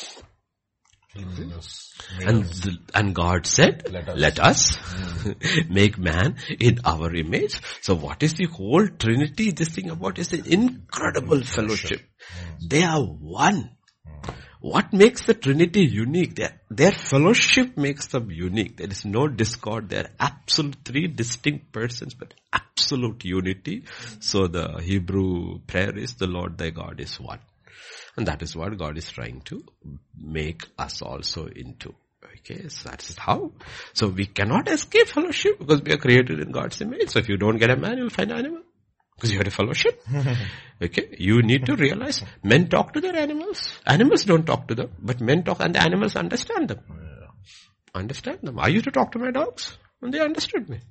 And God said, let us make man in our image. So what is the whole Trinity? This thing about is an incredible fellowship. They are one. What makes the Trinity unique? Their fellowship makes them unique. There is no discord. They are absolute three distinct persons, but absolute unity. So the Hebrew prayer is, the Lord thy God is one. And that is what God is trying to make us also into. Okay, so that's how. So we cannot escape fellowship because we are created in God's image. So if you don't get a man, you'll find an animal. Because you had a fellowship. Okay, you need to realize men talk to their animals. Animals don't talk to them, but men talk and the animals understand them. Understand them. I used to talk to my dogs and they understood me.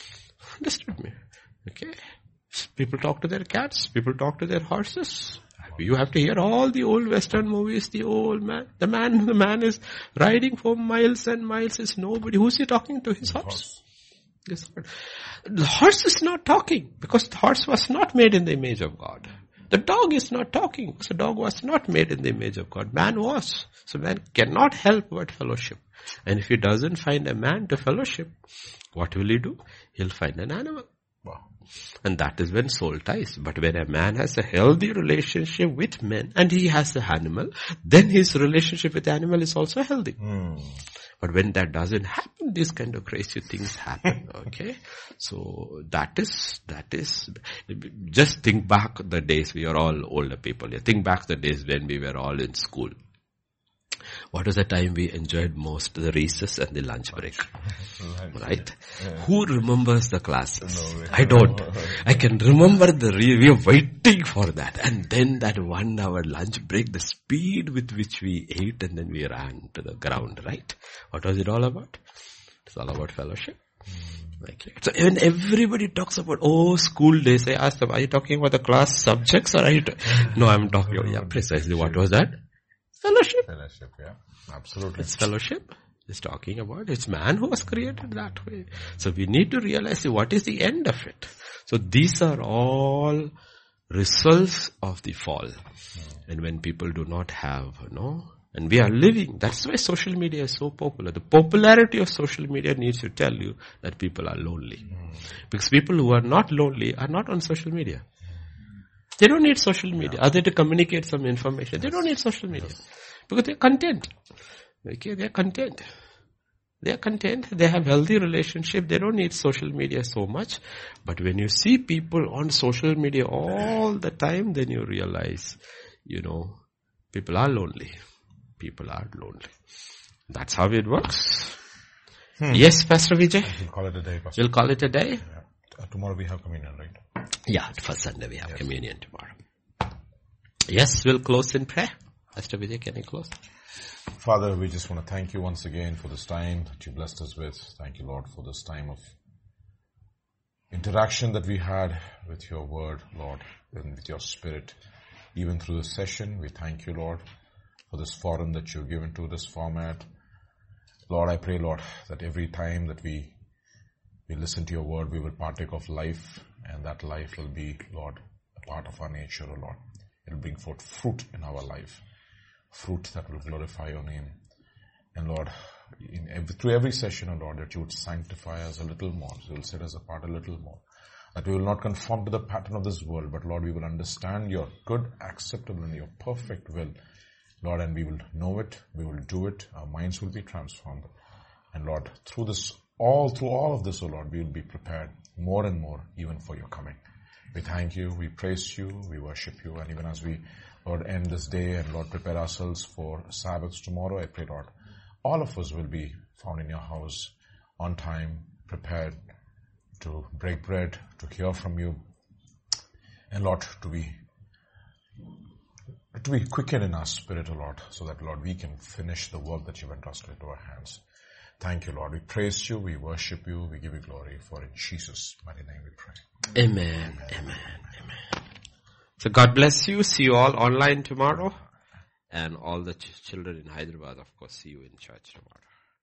Okay. People talk to their cats. People talk to their horses. You have to hear all the old Western movies, the old man. The man is riding for miles and miles. Is nobody. Who's he talking to? His horse. The horse is not talking because the horse was not made in the image of God. The dog is not talking because the dog was not made in the image of God. Man was. So man cannot help but fellowship. And if he doesn't find a man to fellowship, what will he do? He'll find an animal. Wow. And that is when soul ties. But when a man has a healthy relationship with men and he has an animal, then his relationship with the animal is also healthy. But when that doesn't happen, these kind of crazy things happen. Okay. So that is, just think back the days, we are all older people. Think back the days when we were all in school. What was the time we enjoyed most? The recess and the lunch break. Right? Who remembers the classes? I don't. I can remember we are waiting for that. And then that 1 hour lunch break, the speed with which we ate and then we ran to the ground, right? What was it all about? It's all about fellowship. Okay. So when everybody talks about, school days, I ask them, are you talking about the class subjects or are you No, I'm talking about, precisely. What was that? Fellowship. Fellowship, yeah. Absolutely. It's fellowship. It's talking about, it's man who was created that way. So we need to realize what is the end of it. So these are all results of the fall. And when people do not have, and we are living, that's why social media is so popular. The popularity of social media needs to tell you that people are lonely. Because people who are not lonely are not on social media. They don't need social media. Are they to communicate some information? They don't need social media. Because they're content. Okay, they're content. They are content. They have healthy relationship. They don't need social media so much. But when you see people on social media all the time, then you realize, people are lonely. People are lonely. That's how it works. Yes, Pastor Vijay? We'll call it a day, Pastor. We'll call it a day? Yeah. Tomorrow we have communion, right? Yeah, first Sunday we have communion tomorrow. Yes, we'll close in prayer. Pastor Vijay, can you close? Father, we just want to thank you once again for this time that you blessed us with. Thank you, Lord, for this time of interaction that we had with your word, Lord, and with your spirit. Even through this session, we thank you, Lord, for this forum that you've given to this format. Lord, I pray, Lord, that every time that we listen to your word, we will partake of life, and that life will be, Lord, a part of our nature, O Lord. It will bring forth fruit in our life. Fruit that will glorify your name. And Lord, through every session, O Lord, that you would sanctify us a little more. You will set us apart a little more. That we will not conform to the pattern of this world, but Lord, we will understand your good, acceptable, and your perfect will. Lord, and we will know it, we will do it, our minds will be transformed. And Lord, through all of this, O Lord, we will be prepared more and more, even for your coming. We thank you, we praise you, we worship you, and even as we, Lord, end this day and Lord, prepare ourselves for Sabbath tomorrow, I pray, Lord, all of us will be found in your house on time, prepared to break bread, to hear from you, and Lord, to be quickened in our spirit, O Lord, so that, Lord, we can finish the work that you've entrusted into our hands. Thank you, Lord. We praise you, we worship you, we give you glory, for in Jesus' mighty name we pray. Amen. Amen. Amen. So God bless you. See you all online tomorrow. And all the children in Hyderabad, of course, see you in church tomorrow.